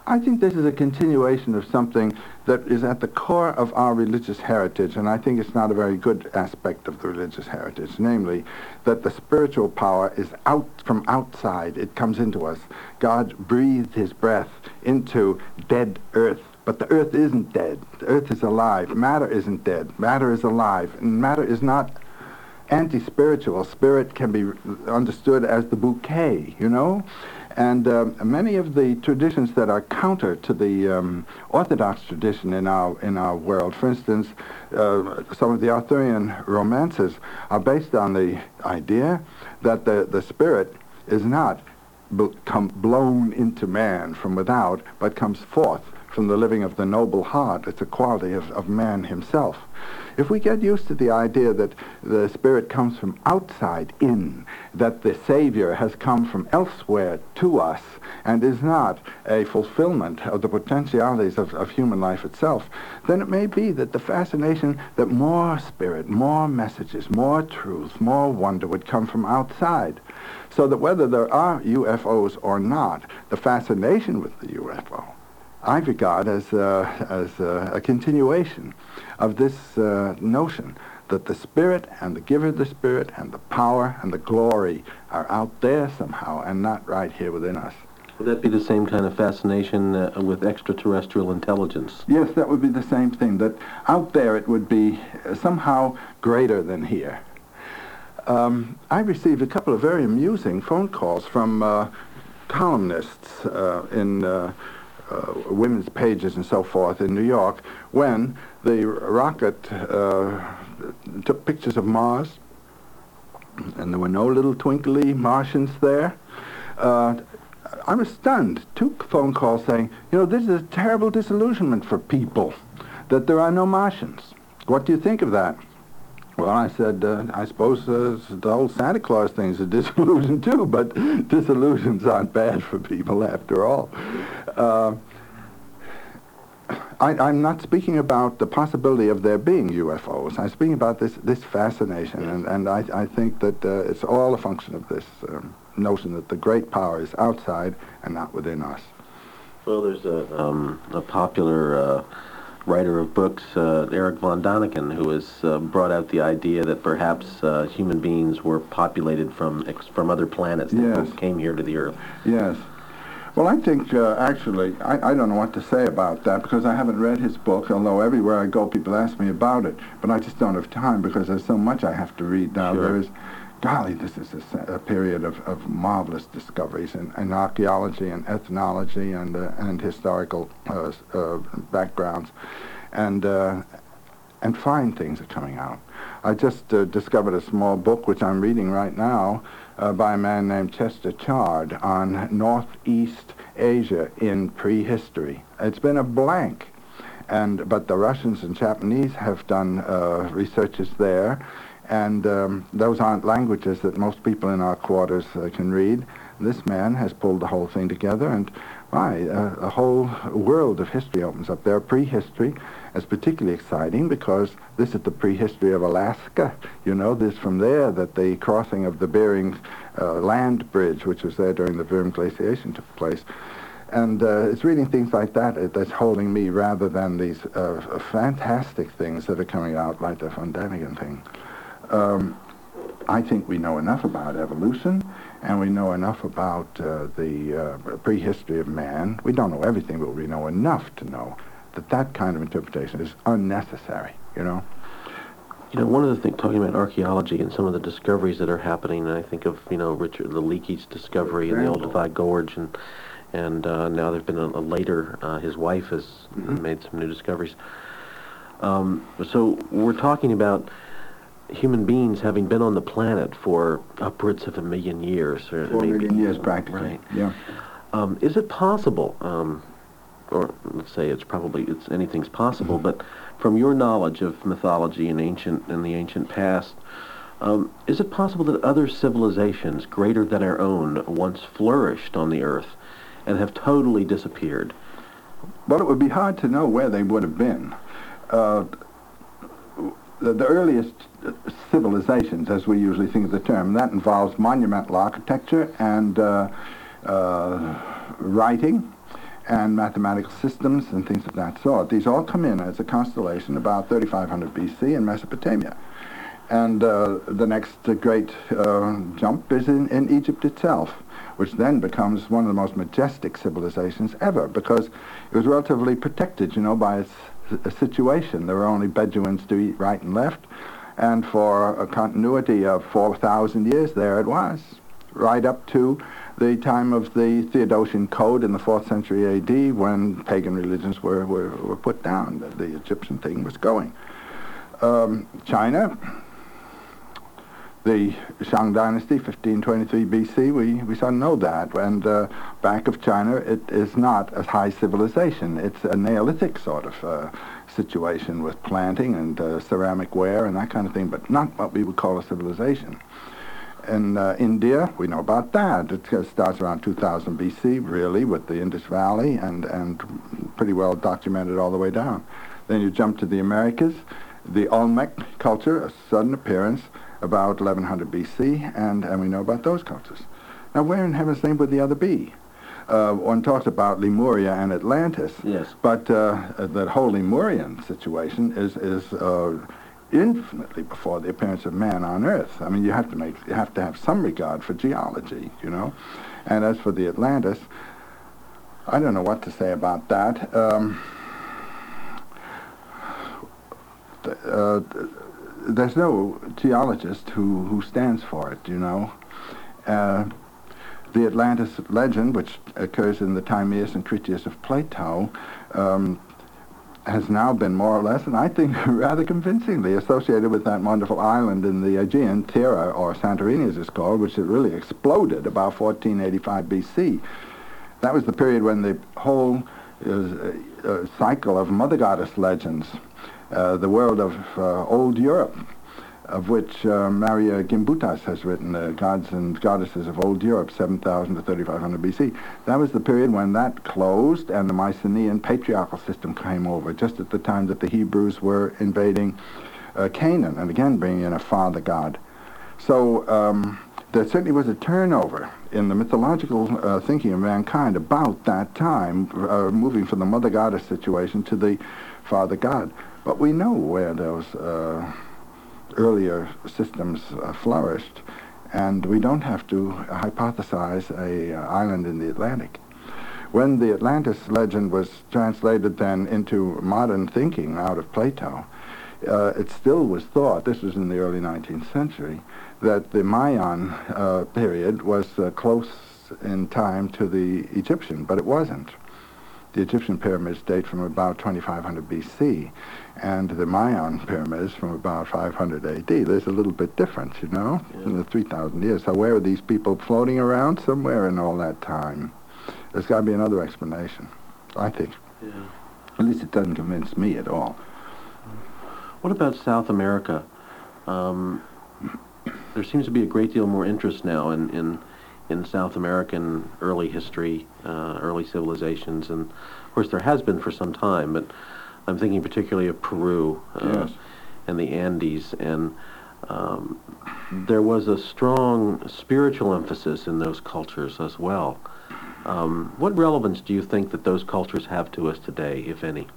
I think this is a continuation of something that is at the core of our religious heritage, and I think it's not a very good aspect of the religious heritage, namely that the spiritual power is out from outside. It comes into us. God breathed his breath into dead earth, but the earth isn't dead. The earth is alive. Matter isn't dead. Matter is alive, and matter is not anti-spiritual. Spirit can be understood as the bouquet, you know? And uh, many of the traditions that are counter to the um, Orthodox tradition in our in our world, for instance, uh, some of the Arthurian romances are based on the idea that the, the spirit is not b- come blown into man from without, but comes forth from the living of the noble heart. It's a quality of, of man himself. If we get used to the idea that the Spirit comes from outside in, that the Savior has come from elsewhere to us and is not a fulfillment of the potentialities of, of human life itself, then it may be that the fascination that more Spirit, more messages, more truth, more wonder would come from outside. So that whether there are U F Os or not, the fascination with the U F O I regard as, uh, as uh, a continuation of this uh, notion that the Spirit and the giver of the Spirit and the power and the glory are out there somehow and not right here within us. Would that be the same kind of fascination uh, with extraterrestrial intelligence? Yes, that would be the same thing, that out there it would be uh, somehow greater than here. Um, I received a couple of very amusing phone calls from uh, columnists uh, in uh, Uh, women's pages and so forth in New York when the rocket uh, took pictures of Mars and there were no little twinkly Martians there. Uh, I was stunned. Two phone calls saying, you know, this is a terrible disillusionment for people that there are no Martians. What do you think of that? Well, I said, uh, I suppose uh, the whole Santa Claus thing is a disillusion too, but disillusions aren't bad for people after all. Uh, I, I'm not speaking about the possibility of there being U F Os. I'm speaking about this, this fascination, yes. and, and I, I think that uh, it's all a function of this um, notion that the great power is outside and not within us. Well, there's a, um, a popular uh, writer of books, uh, Eric von Daniken, who has uh, brought out the idea that perhaps uh, human beings were populated from ex- from other planets that yes. folks came here to the Earth. Yes. Well, I think, uh, actually, I, I don't know what to say about that because I haven't read his book, although everywhere I go people ask me about it, but I just don't have time because there's so much I have to read now. Sure. There is, golly, this is a, a period of, of marvelous discoveries in, in archaeology and ethnology and, uh, and historical uh, uh, backgrounds, and, uh, and fine things are coming out. I just uh, discovered a small book, which I'm reading right now, Uh, by a man named Chester Chard on Northeast Asia in prehistory. It's been a blank, and but the Russians and Japanese have done uh, researches there, and um, those aren't languages that most people in our quarters uh, can read. This man has pulled the whole thing together, and my, uh, a whole world of history opens up there. Prehistory is particularly exciting because this is the prehistory of Alaska. You know, this from there that the crossing of the Bering uh, land bridge, which was there during the Würm glaciation, took place. And uh, it's reading things like that uh, that's holding me rather than these uh, fantastic things that are coming out like the von Daniken thing. Um, I think we know enough about evolution, and we know enough about uh, the uh, prehistory of man. We don't know everything, but we know enough to know that that kind of interpretation is unnecessary, you know? You know, one of the things, talking about archaeology and some of the discoveries that are happening, and I think of, you know, Richard the Leakey's discovery in the Olduvai Gorge, and and uh, now there's been a, a later, uh, his wife has mm-hmm. made some new discoveries. Um, so we're talking about human beings having been on the planet for upwards of a million years. Or Four maybe, million years, practically. Right. Yeah. Um, is it possible, um, or let's say it's probably, it's anything's possible, but from your knowledge of mythology and ancient, in the ancient past, um, is it possible that other civilizations greater than our own once flourished on the Earth and have totally disappeared? Well, it would be hard to know where they would have been. Uh, the, the earliest civilizations, as we usually think of the term, that involves monumental architecture and uh, uh, writing and mathematical systems and things of that sort. These all come in as a constellation about thirty-five hundred B C in Mesopotamia. And uh, the next uh, great uh, jump is in, in Egypt itself, which then becomes one of the most majestic civilizations ever, because it was relatively protected, you know, by its uh, situation. There were only Bedouins to eat right and left, and for a continuity of four thousand years there it was, right up to the time of the Theodosian Code in the fourth century A D, when pagan religions were, were, were put down. The, the Egyptian thing was going. Um, China, the Shang Dynasty, fifteen twenty-three B C, we, we sort of know that. And uh, back of China, it is not a high civilization. It's a Neolithic sort of uh, situation with planting and uh, ceramic ware and that kind of thing, but not what we would call a civilization. In uh, India, we know about that. It uh, starts around two thousand B C, really, with the Indus Valley, and, and pretty well documented all the way down. Then you jump to the Americas, the Olmec culture, a sudden appearance, about eleven hundred B C, and, and we know about those cultures. Now, where in heaven's name would the other be? Uh, one talks about Lemuria and Atlantis, Yes. but uh, the whole Lemurian situation is is uh, infinitely before the appearance of man on Earth. I mean, you have to make you have to have some regard for geology, you know. And as for the Atlantis, I don't know what to say about that. Um, th- uh, There's no geologist who, who stands for it, you know. Uh, the Atlantis legend, which occurs in the Timaeus and Critias of Plato, um, has now been more or less, and I think rather convincingly, associated with that wonderful island in the Aegean, Thera, or Santorini as it's called, which had really exploded about fourteen eighty-five B C. That was the period when the whole uh, uh, cycle of mother goddess legends, Uh, the world of uh, old Europe, of which uh, Maria Gimbutas has written, the Gods and Goddesses of Old Europe, seven thousand to thirty-five hundred B C. That was the period when that closed and the Mycenaean patriarchal system came over, just at the time that the Hebrews were invading uh, Canaan, and again bringing in a father god. So um, there certainly was a turnover in the mythological uh, thinking of mankind about that time, uh, moving from the mother goddess situation to the father god. But we know where those uh, earlier systems uh, flourished, and we don't have to hypothesize a uh, island in the Atlantic. When the Atlantis legend was translated then into modern thinking out of Plato, uh, it still was thought, this was in the early nineteenth century, that the Mayan uh, period was uh, close in time to the Egyptian, but it wasn't. The Egyptian pyramids date from about twenty-five hundred B C, and the Mayan pyramids from about five hundred A D. There's a little bit difference, you know, Yeah. in the three thousand years. So where are these people floating around? Somewhere in all that time. There's got to be another explanation, I think. Yeah. At least it doesn't convince me at all. What about South America? Um, there seems to be a great deal more interest now in, in, in South American early history, uh, early civilizations, and of course there has been for some time, but I'm thinking particularly of Peru uh, Yes. and the Andes, and um, there was a strong spiritual emphasis in those cultures as well. Um, what relevance do you think that those cultures have to us today, if any?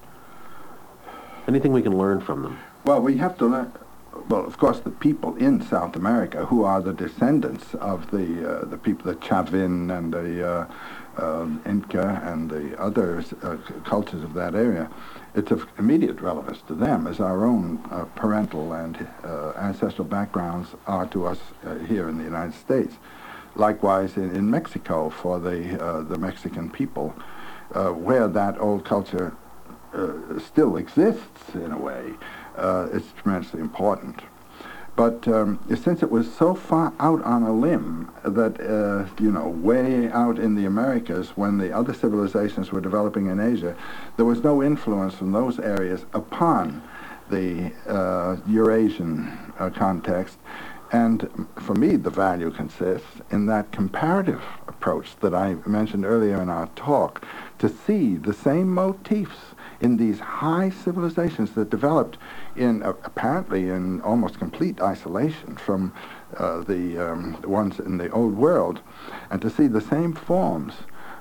Anything we can learn from them? Well, we have to learn. Well, of course, the people in South America, who are the descendants of the uh, the people, the Chavin and the uh, uh, Inca and the other uh, cultures of that area, it's of immediate relevance to them as our own uh, parental and uh, ancestral backgrounds are to us uh, here in the United States. Likewise, in, in Mexico, for the uh, the Mexican people, uh, where that old culture uh, still exists in a way, uh, it's tremendously important. But um, since it was so far out on a limb that, uh, you know, way out in the Americas when the other civilizations were developing in Asia, there was no influence from those areas upon the uh, Eurasian uh, context. And for me, the value consists in that comparative approach that I mentioned earlier in our talk, to see the same motifs in these high civilizations that developed in uh, apparently in almost complete isolation from uh, the, um, the ones in the old world, and to see the same forms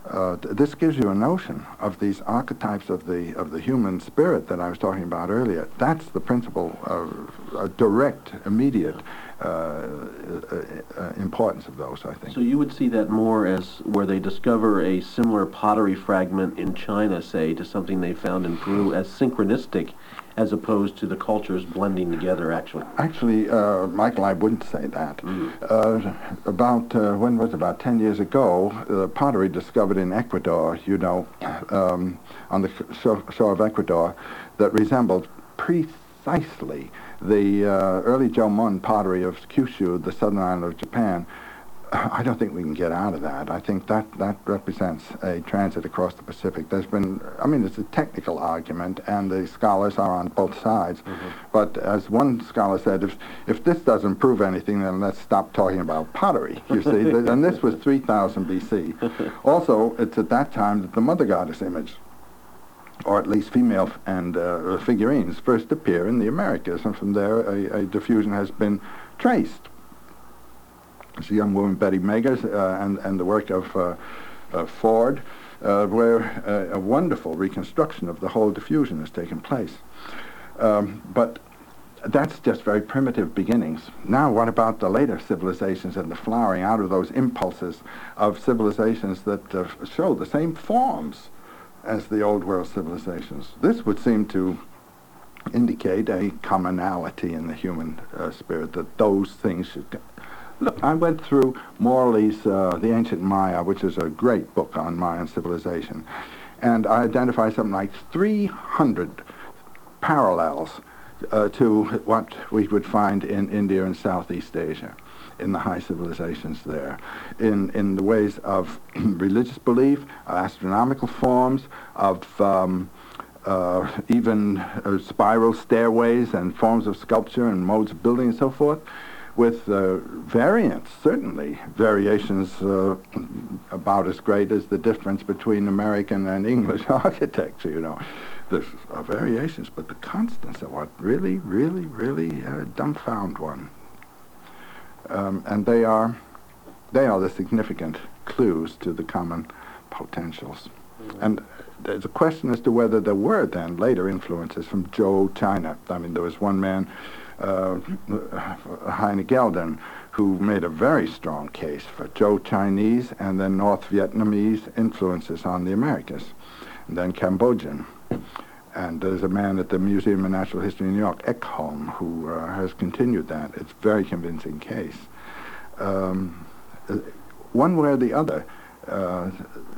uh, th- this gives you a notion of these archetypes of the of the human spirit that I was talking about earlier. That's the principal, uh, uh, direct, immediate uh, uh, uh, importance of those, I think. So you would see that more as where they discover a similar pottery fragment in China, say, to something they found in Peru, as synchronistic, as opposed to the cultures blending together, actually. Actually, uh, Michael, I wouldn't say that. Mm. Uh, about, uh, when was it, about ten years ago, uh, pottery discovered in Ecuador, you know, um, on the shore, shore of Ecuador, that resembled precisely the uh, early Jomon pottery of Kyushu, the southern island of Japan. I don't think we can get out of that. I think that, that represents a transit across the Pacific. There's been, I mean, it's a technical argument, and the scholars are on both sides. Mm-hmm. But as one scholar said, if if this doesn't prove anything, then let's stop talking about pottery, you see. And this was three thousand B C. Also, it's at that time that the Mother Goddess image, or at least female f- and uh, figurines, first appear in the Americas, and from there a, a diffusion has been traced. It's a young woman, Betty Meggers, uh, and, and the work of uh, uh, Ford, uh, where uh, a wonderful reconstruction of the whole diffusion has taken place. Um, but that's just very primitive beginnings. Now, what about the later civilizations and the flowering out of those impulses of civilizations that uh, show the same forms as the old world civilizations? This would seem to indicate a commonality in the human uh, spirit, that those things should... Go. Look, I went through Morley's uh, The Ancient Maya, which is a great book on Mayan civilization, and I identified something like three hundred parallels uh, to what we would find in India and Southeast Asia, in the high civilizations there, in, in the ways of religious belief, of astronomical forms, of um, uh, even uh, spiral stairways and forms of sculpture and modes of building and so forth, with uh, variants, certainly, variations uh, about as great as the difference between American and English architecture, you know. There's uh, variations, but the constants are what really, really, really uh, dumbfound one. Um, and they are, they are the significant clues to the common potentials. Mm-hmm. And there's a question as to whether there were then later influences from Zhou China. I mean, there was one man, Uh, Heine Gelden, who made a very strong case for Zhou Chinese and then North Vietnamese influences on the Americas, and then Cambodian. And there's a man at the Museum of Natural History in New York, Ekholm, who uh, has continued that. It's a very convincing case. Um, one way or the other, uh,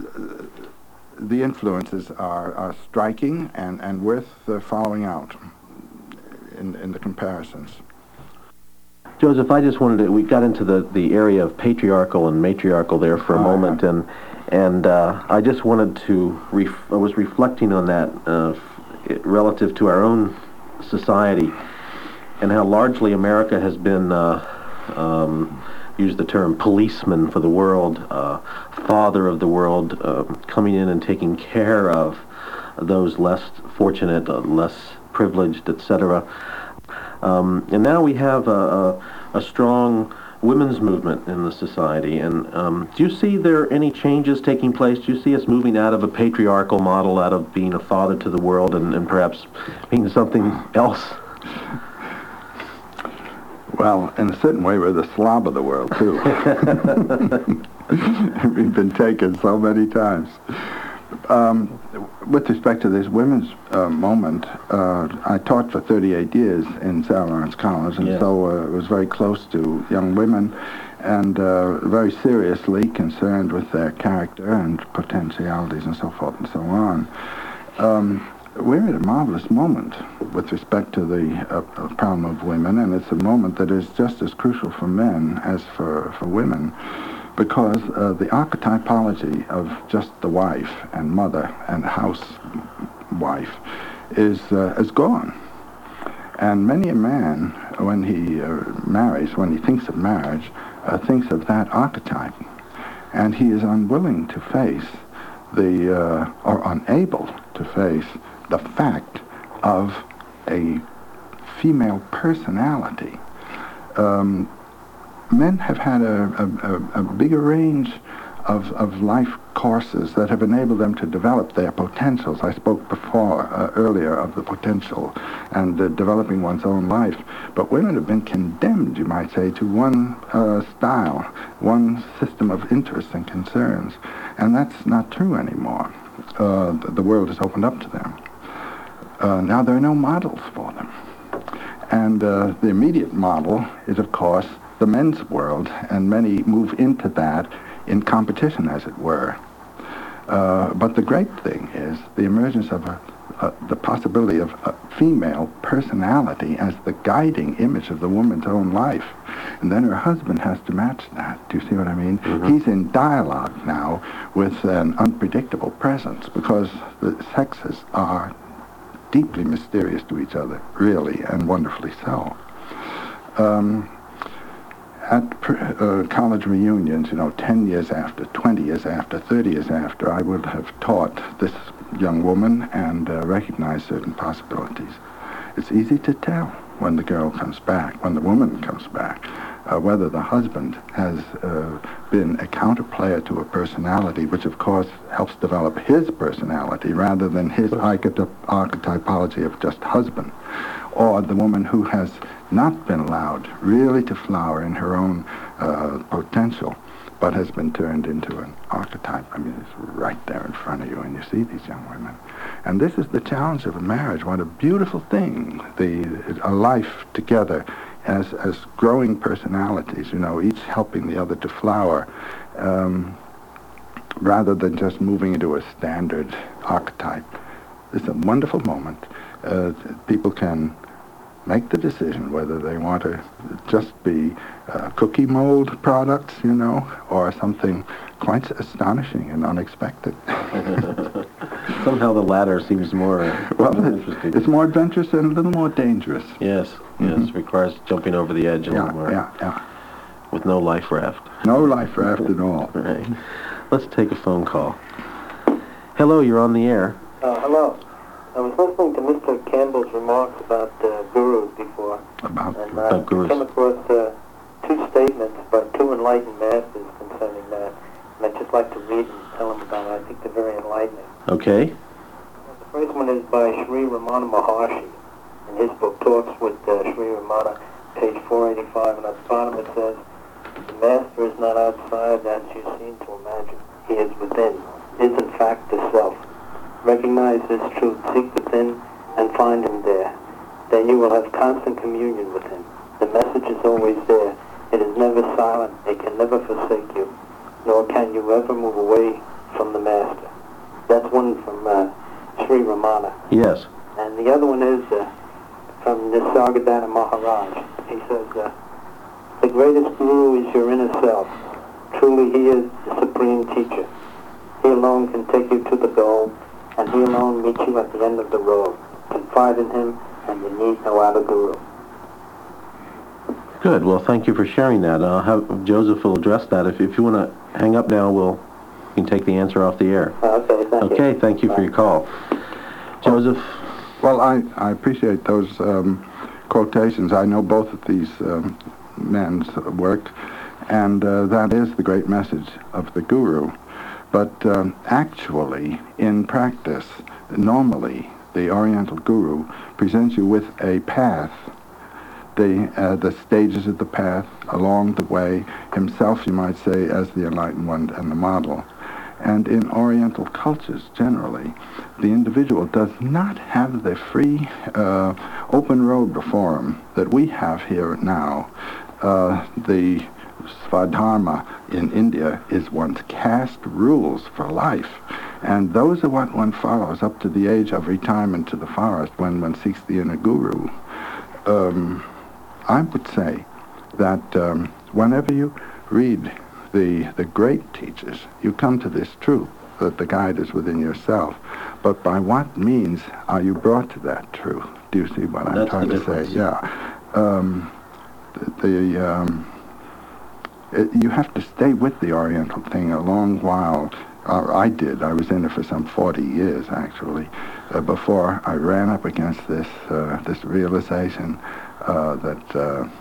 the influences are, are striking and, and worth uh, following out. In, in the comparisons. Joseph, I just wanted to, we got into the, the area of patriarchal and matriarchal there for a oh, moment, yeah. and and uh, I just wanted to, ref- I was reflecting on that uh, f- relative to our own society, and how largely America has been, uh, um, use the term, policeman for the world, uh, father of the world, uh, coming in and taking care of those less fortunate, uh, less privileged, et cetera. Um, and now we have a, a, a strong women's movement in the society. And um, do you see there any changes taking place? Do you see us moving out of a patriarchal model, out of being a father to the world, and, and perhaps being something else? Well, in a certain way, we're the slob of the world, too. We've been taken so many times. Um, with respect to this women's uh, moment, uh, I taught for thirty-eight years in Sarah Lawrence College, and yeah. so uh, was very close to young women, and uh, very seriously concerned with their character and potentialities and so forth and so on. Um, we're at a marvelous moment with respect to the uh, problem of women, and it's a moment that is just as crucial for men as for, for women. Because uh, the archetypology of just the wife and mother and housewife is uh, is gone. And many a man, when he uh, marries, when he thinks of marriage, uh, thinks of that archetype. And he is unwilling to face the, uh, or unable to face the fact of a female personality. Um, Men have had a, a, a bigger range of, of life courses that have enabled them to develop their potentials. I spoke before, uh, earlier, of the potential and uh, developing one's own life. But women have been condemned, you might say, to one uh, style, one system of interests and concerns. And that's not true anymore. Uh, the, the world has opened up to them. Uh, now there are no models for them. And uh, the immediate model is, of course, the men's world, and many move into that in competition, as it were. Uh, but the great thing is the emergence of a, a, the possibility of a female personality as the guiding image of the woman's own life. And then her husband has to match that. Do you see what I mean? Mm-hmm. He's in dialogue now with an unpredictable presence, because the sexes are deeply mysterious to each other, really, and wonderfully so. Um, At uh, college reunions, you know, ten years after, twenty years after, thirty years after, I would have taught this young woman and uh, recognized certain possibilities. It's easy to tell when the girl comes back, when the woman comes back, uh, whether the husband has uh, been a counterplayer to a personality, which of course helps develop his personality rather than his archety- archetypology of just husband, or the woman who has not been allowed really to flower in her own uh, potential, but has been turned into an archetype. I mean, it's right there in front of you, and you see these young women. And this is the challenge of a marriage. What a beautiful thing, the a life together as as growing personalities, you know, each helping the other to flower, um, rather than just moving into a standard archetype. It's a wonderful moment. Uh, people can make the decision whether they want to just be uh, cookie mold products, you know, or something quite astonishing and unexpected. Somehow the latter seems more, well, more it's, interesting. It's more adventurous and a little more dangerous. Yes, yes, Mm-hmm. requires jumping over the edge a Yeah, little more. yeah, yeah. With no life raft. No life raft at all. Right. Let's take a phone call. Hello, you're on the air. Uh, hello. I was listening to Mister Campbell's remarks about uh, gurus before, About, and uh, About gurus. I came across uh, two statements by two enlightened masters concerning that, and I'd just like to read and tell them about it. I think they're very enlightening. Okay. The first one is by Sri Ramana Maharshi, and his book Talks with uh, Sri Ramana, page four eighty-five, and at the bottom it says, "The master is not outside as you seem to imagine. He is within, is in fact the self. Recognize this truth, seek within, and find him there. Then you will have constant communion with him. The message is always there. It is never silent. It can never forsake you, nor can you ever move away from the master." That's one from uh, Sri Ramana. Yes. And the other one is uh, from Nisargadatta Maharaj. He says, uh, "The greatest guru is your inner self. Truly he is the supreme teacher. He alone can take you to the goal, and he alone meets you at the end of the road. Confide in him, and you need no other guru." Good. Well, thank you for sharing that. I'll have Joseph will address that. If, if you want to hang up now, we'll we can take the answer off the air. Uh, okay, thank you. Okay, thank you for your call. Joseph? Well, I, I appreciate those um, quotations. I know both of these um, men's work, and uh, that is the great message of the guru. But um, actually, in practice, normally, the Oriental guru presents you with a path, the, uh, the stages of the path along the way, himself, you might say, as the enlightened one and the model. And in Oriental cultures, generally, the individual does not have the free, uh, open road before him that we have here now. Uh, the Svadharma in India is one's caste rules for life. And those are what one follows up to the age of retirement to the forest when one seeks the inner guru. Um, I would say that um, whenever you read the, the great teachers, you come to this truth, that the guide is within yourself. But by what means are you brought to that truth? Do you see what I'm That's trying the to say? difference. Yeah. Um, the... the um, It, you have to stay with the Oriental thing a long while. Uh, I did. I was in it for some forty years, actually, uh, before I ran up against this uh, this realization uh, that uh,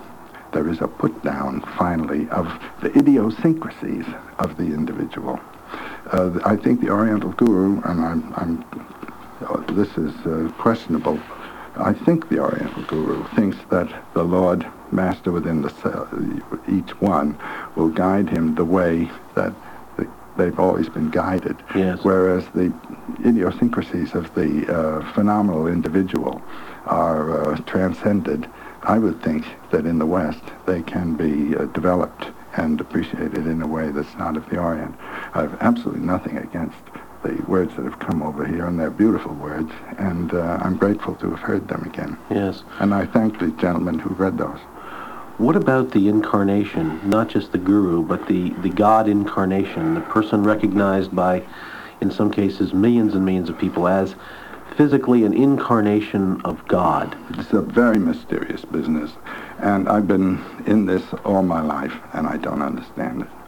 there is a put-down, finally, of the idiosyncrasies of the individual. Uh, I think the Oriental Guru, and I'm, I'm uh, this is uh, questionable, I think the Oriental Guru thinks that the Lord Master within the cell, each one will guide him the way that the, they've always been guided. Yes. Whereas the idiosyncrasies of the uh, phenomenal individual are uh, transcended. I would think that in the West they can be uh, developed and appreciated in a way that's not of the Orient. I have absolutely nothing against the words that have come over here, and they're beautiful words, and uh, I'm grateful to have heard them again. Yes. And I thank the gentleman who read those. What about the incarnation, not just the guru, but the, the God incarnation, the person recognized by, in some cases, millions and millions of people as physically an incarnation of God? It's a very mysterious business, and I've been in this all my life, and I don't understand it.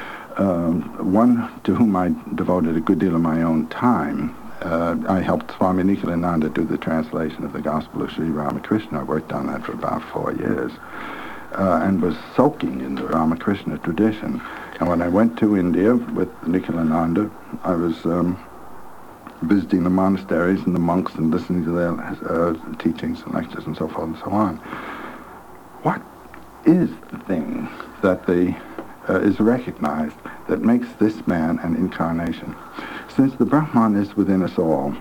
Um, one to whom I devoted a good deal of my own time, uh, I helped Swami Nikhilananda do the translation of the Gospel of Sri Ramakrishna. I worked on that for about four years, uh, and was soaking in the Ramakrishna tradition. And when I went to India with Nikhilananda, I was um, visiting the monasteries and the monks and listening to their uh, teachings and lectures and so forth and so on. What is the thing that the Uh, is recognized that makes this man an incarnation? Since the Brahman is within us all,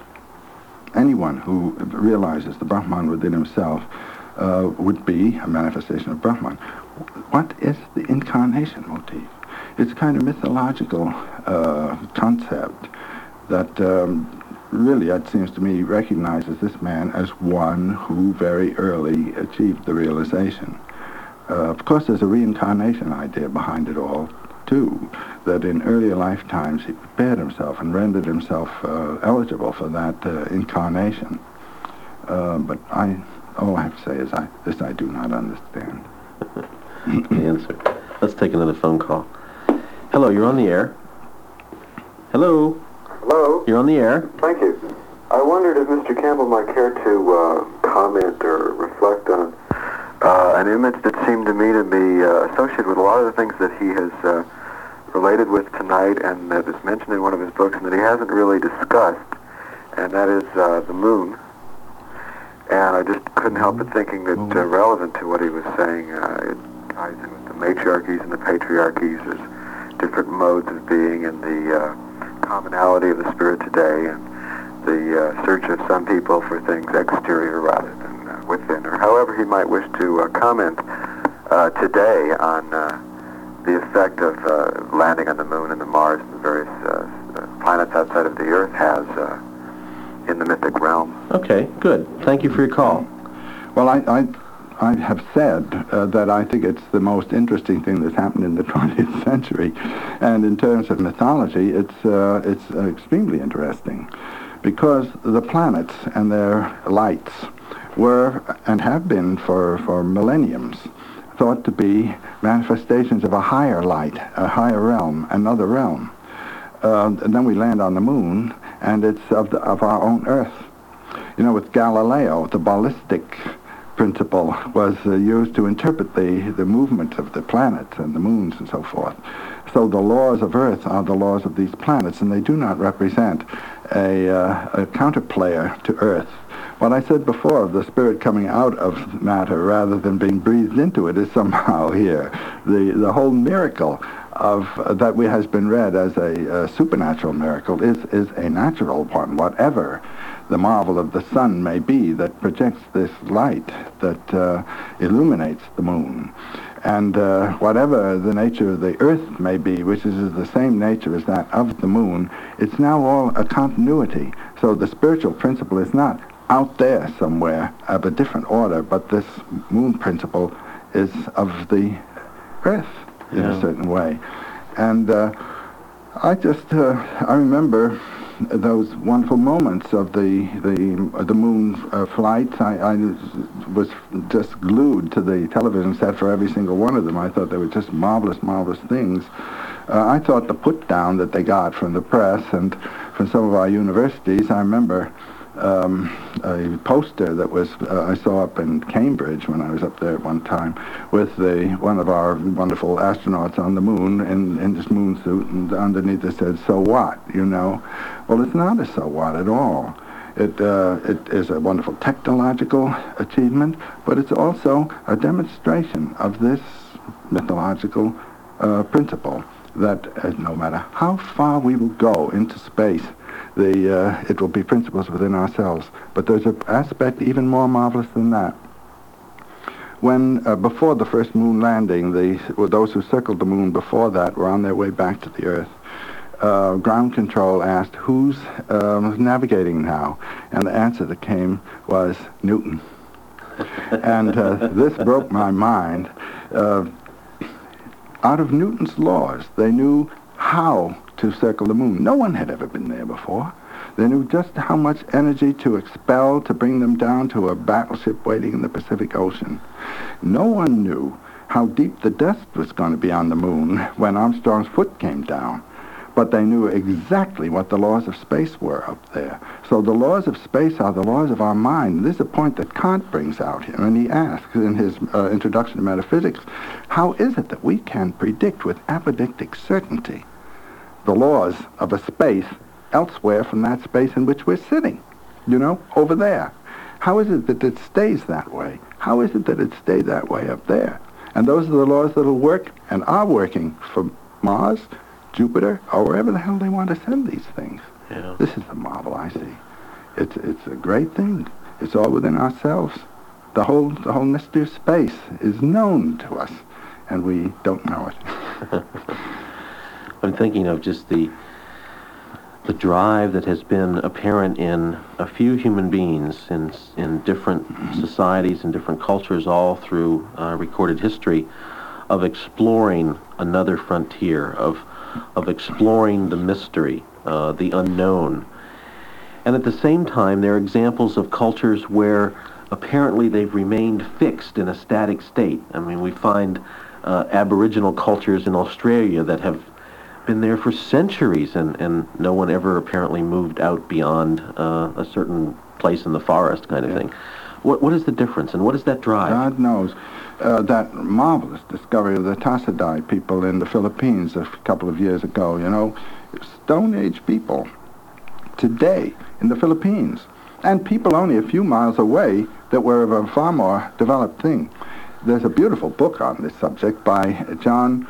anyone who realizes the Brahman within himself uh, would be a manifestation of Brahman. What is the incarnation motif? It's a kind of mythological uh, concept that um, really, it seems to me, recognizes this man as one who very early achieved the realization. Uh, of course, there's a reincarnation idea behind it all, too, that in earlier lifetimes he prepared himself and rendered himself uh, eligible for that uh, incarnation. Uh, but I, all I have to say is I, this I do not understand. The answer. Let's take another phone call. Hello, you're on the air. Hello. Hello. You're on the air. Thank you. I wondered if Mister Campbell might care to uh, comment or reflect on Uh, an image that seemed to me to be uh, associated with a lot of the things that he has uh, related with tonight, and that is mentioned in one of his books, and that he hasn't really discussed, and that is uh, the moon. And I just couldn't help but thinking that uh, relevant to what he was saying, uh, it ties in with the matriarchies and the patriarchies as different modes of being, and the uh, commonality of the spirit today, and the uh, search of some people for things exterior rather than within, or however he might wish to uh, comment uh, today on uh, the effect of uh, landing on the moon and the Mars and the various uh, planets outside of the Earth has uh, in the mythic realm. Okay, good. Thank you for your call. Well, I, I, I have said uh, that I think it's the most interesting thing that's happened in the twentieth century, and in terms of mythology, it's uh, it's uh, extremely interesting, because the planets and their lights were, and have been for, for millenniums, thought to be manifestations of a higher light, a higher realm, another realm. Uh, and then we land on the moon, and it's of, the, of our own Earth. You know, with Galileo, the ballistic principle was uh, used to interpret the, the movement of the planets and the moons and so forth. So the laws of Earth are the laws of these planets, and they do not represent a, uh, a counterplayer to Earth. What I said before of the spirit coming out of matter rather than being breathed into it is somehow here. The the whole miracle of uh, that we has been read as a, a supernatural miracle is is a natural one, whatever the marvel of the sun may be that projects this light that uh, illuminates the moon. And uh, whatever the nature of the Earth may be, which is the same nature as that of the moon, it's now all a continuity. So the spiritual principle is not out there somewhere of a different order, but this moon principle is of the Earth in Yeah. a certain way. And uh, I just, uh, I remember those wonderful moments of the the the moon uh, flights. I, I was just glued to the television set for every single one of them. I thought they were just marvelous, marvelous things. Uh, I thought the put down that they got from the press and from some of our universities, I remember um, a poster that was uh, I saw up in Cambridge when I was up there at one time with the one of our wonderful astronauts on the moon in, in this moon suit, and underneath it said, "So what?" You know, well, it's not a so what at all. It uh, it is a wonderful technological achievement, but it's also a demonstration of this mythological uh, principle that uh, no matter how far we will go into space, the uh, it will be principles within ourselves. But there's an aspect even more marvelous than that. When uh, before the first moon landing, the well, those who circled the moon before that were on their way back to the Earth. Uh, ground control asked, "Who's um, navigating now?" And the answer that came was Newton. And uh, this broke my mind. Uh, out of Newton's laws, they knew how to circle the moon. No one had ever been there before. They knew just how much energy to expel to bring them down to a battleship waiting in the Pacific Ocean. No one knew how deep the dust was going to be on the moon when Armstrong's foot came down. But they knew exactly what the laws of space were up there. So the laws of space are the laws of our mind. This is a point that Kant brings out here, and he asks in his uh, Introduction to Metaphysics, how is it that we can predict with apodictic certainty the laws of a space elsewhere from that space in which we're sitting, you know, over there? How is it that it stays that way? How is it that it stayed that way up there? And those are the laws that will work and are working for Mars, Jupiter, or wherever the hell they want to send these things. Yeah. This is the marvel I see. It's it's a great thing. It's all within ourselves. The whole the whole mystery of space is known to us, and we don't know it. I'm thinking of just the the drive that has been apparent in a few human beings in in different societies and different cultures all through uh, recorded history, of exploring another frontier, of of exploring the mystery, uh, the unknown. And at the same time, there are examples of cultures where apparently they've remained fixed in a static state. I mean, we find uh, Aboriginal cultures in Australia that have been there for centuries, and, and no one ever apparently moved out beyond uh, a certain place in the forest kind of Yeah. thing. What What is the difference, and what is that drive? God knows. Uh, that marvelous discovery of the Tassadai people in the Philippines a couple of years ago, you know, Stone Age people today in the Philippines, and people only a few miles away that were of a far more developed thing. There's a beautiful book on this subject by John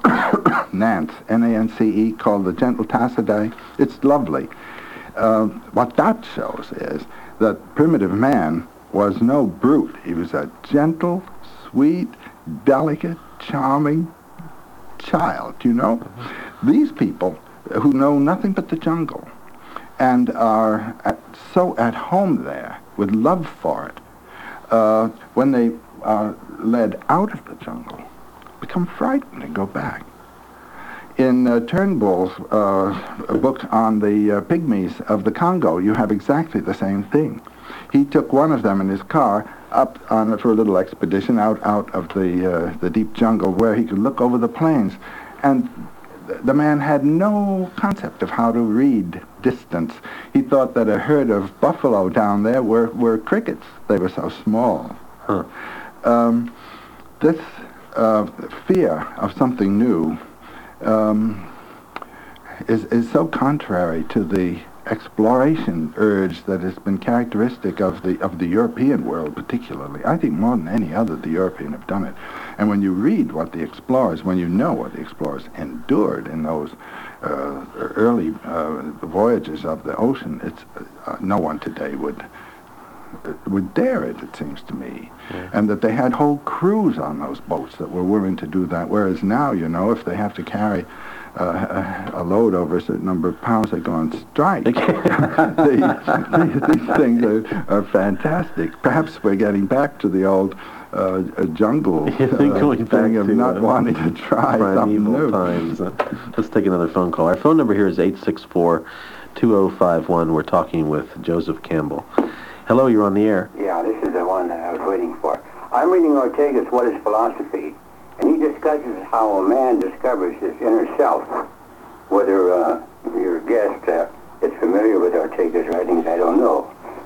Nance, N A N C E, called The Gentle Tassadai. It's lovely. Uh, what that shows is that primitive man was no brute. He was a gentle, sweet, delicate, charming child, you know? Mm-hmm. These people who know nothing but the jungle and are at, so at home there with love for it, uh, when they are led out of the jungle, become frightened and go back. In uh, Turnbull's uh, book on the uh, pygmies of the Congo, you have exactly the same thing. He took one of them in his car up on for a little expedition out out of the uh, the deep jungle where he could look over the plains, and th- the man had no concept of how to read distance. He thought that a herd of buffalo down there were, were crickets. They were so small. Huh. Um, this uh, fear of something new um, is is so contrary to the exploration urge that has been characteristic of the of the European world, particularly. I think more than any other, the European have done it. And when you read what the explorers, when you know what the explorers endured in those uh, early uh, voyages of the ocean, it's uh, no one today would uh, would dare it. It seems to me, yeah. And that they had whole crews on those boats that were willing to do that. Whereas now, you know, if they have to carry Uh, a, a load over a certain number of pounds, they go on strike. these, these, these things are, are fantastic. Perhaps we're getting back to the old uh, jungle uh, Going back thing of to, not uh, wanting to try something new. Times. Uh, let's take another phone call. Our phone number here is eight six four, two oh five one. We're talking with Joseph Campbell. Hello, you're on the air. Yeah, this is the one that I was waiting for. I'm reading Ortega's What is Philosophy, and he discusses how a man discovers his inner self. Whether uh, your guest uh, is familiar with Ortega's writings, I don't know.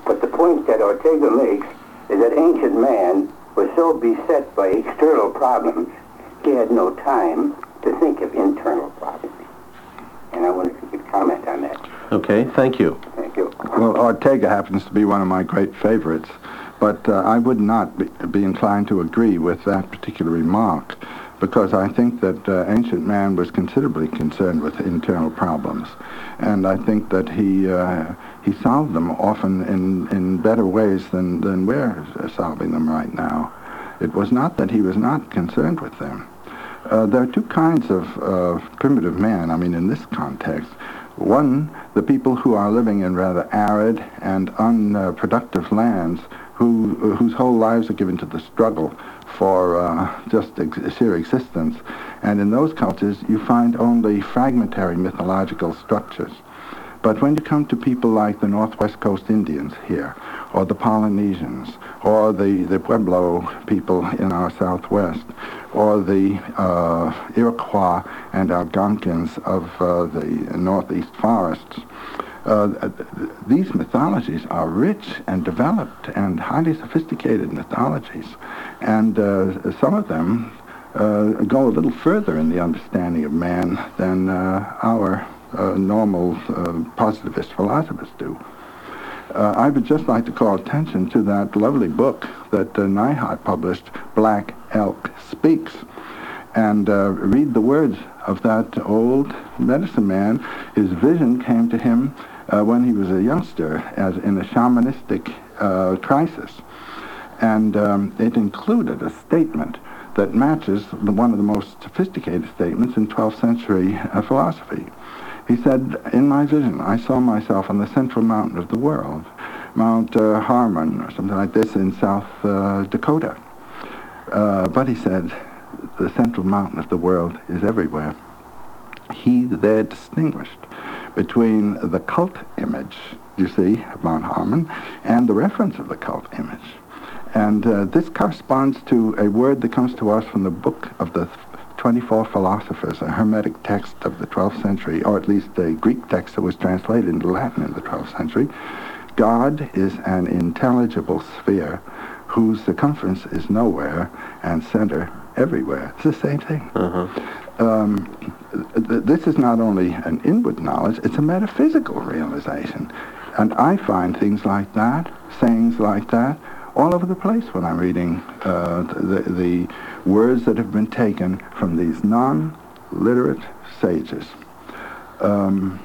But the point that Ortega makes is that ancient man was so beset by external problems, he had no time to think of internal problems. And I wonder if you could comment on that. Okay, thank you. Thank you. Well, Ortega happens to be one of my great favorites, but uh, I would not be, be inclined to agree with that particular remark, because I think that uh, ancient man was considerably concerned with internal problems, and I think that he uh, he solved them often in, in better ways than, than we're solving them right now. It was not that he was not concerned with them. Uh, there are two kinds of uh, primitive man, I mean, in this context. One, the people who are living in rather arid and unproductive lands, who whose whole lives are given to the struggle for uh, just ex- sheer existence. And in those cultures, you find only fragmentary mythological structures. But when you come to people like the Northwest Coast Indians here, or the Polynesians, or the, the Pueblo people in our Southwest, or the uh, Iroquois and Algonquins of uh, the Northeast forests, uh, these mythologies are rich and developed and highly sophisticated mythologies. And uh, some of them uh, go a little further in the understanding of man than uh, our uh, normal uh, positivist philosophers do. Uh, I would just like to call attention to that lovely book that uh, Neihardt published, Black Elk Speaks, and uh, read the words of that old medicine man. His vision came to him uh, when he was a youngster, as in a shamanistic uh, crisis, and um, it included a statement that matches the, one of the most sophisticated statements in twelfth century uh, philosophy. He said, in my vision, I saw myself on the central mountain of the world, Mount uh, Harmon, or something like this, in South uh, Dakota. Uh, but he said, the central mountain of the world is everywhere. He there distinguished between the cult image, you see, of Mount Harmon, and the reference of the cult image. And uh, this corresponds to a word that comes to us from the book of the twenty-four Philosophers, a Hermetic text of the twelfth century, or at least a Greek text that was translated into Latin in the twelfth century. God is an intelligible sphere whose circumference is nowhere and center everywhere. It's the same thing. Uh-huh. Um, th- this is not only an inward knowledge, it's a metaphysical realization. And I find things like that, sayings like that, all over the place when I'm reading uh, the, the words that have been taken from these non-literate sages. Um,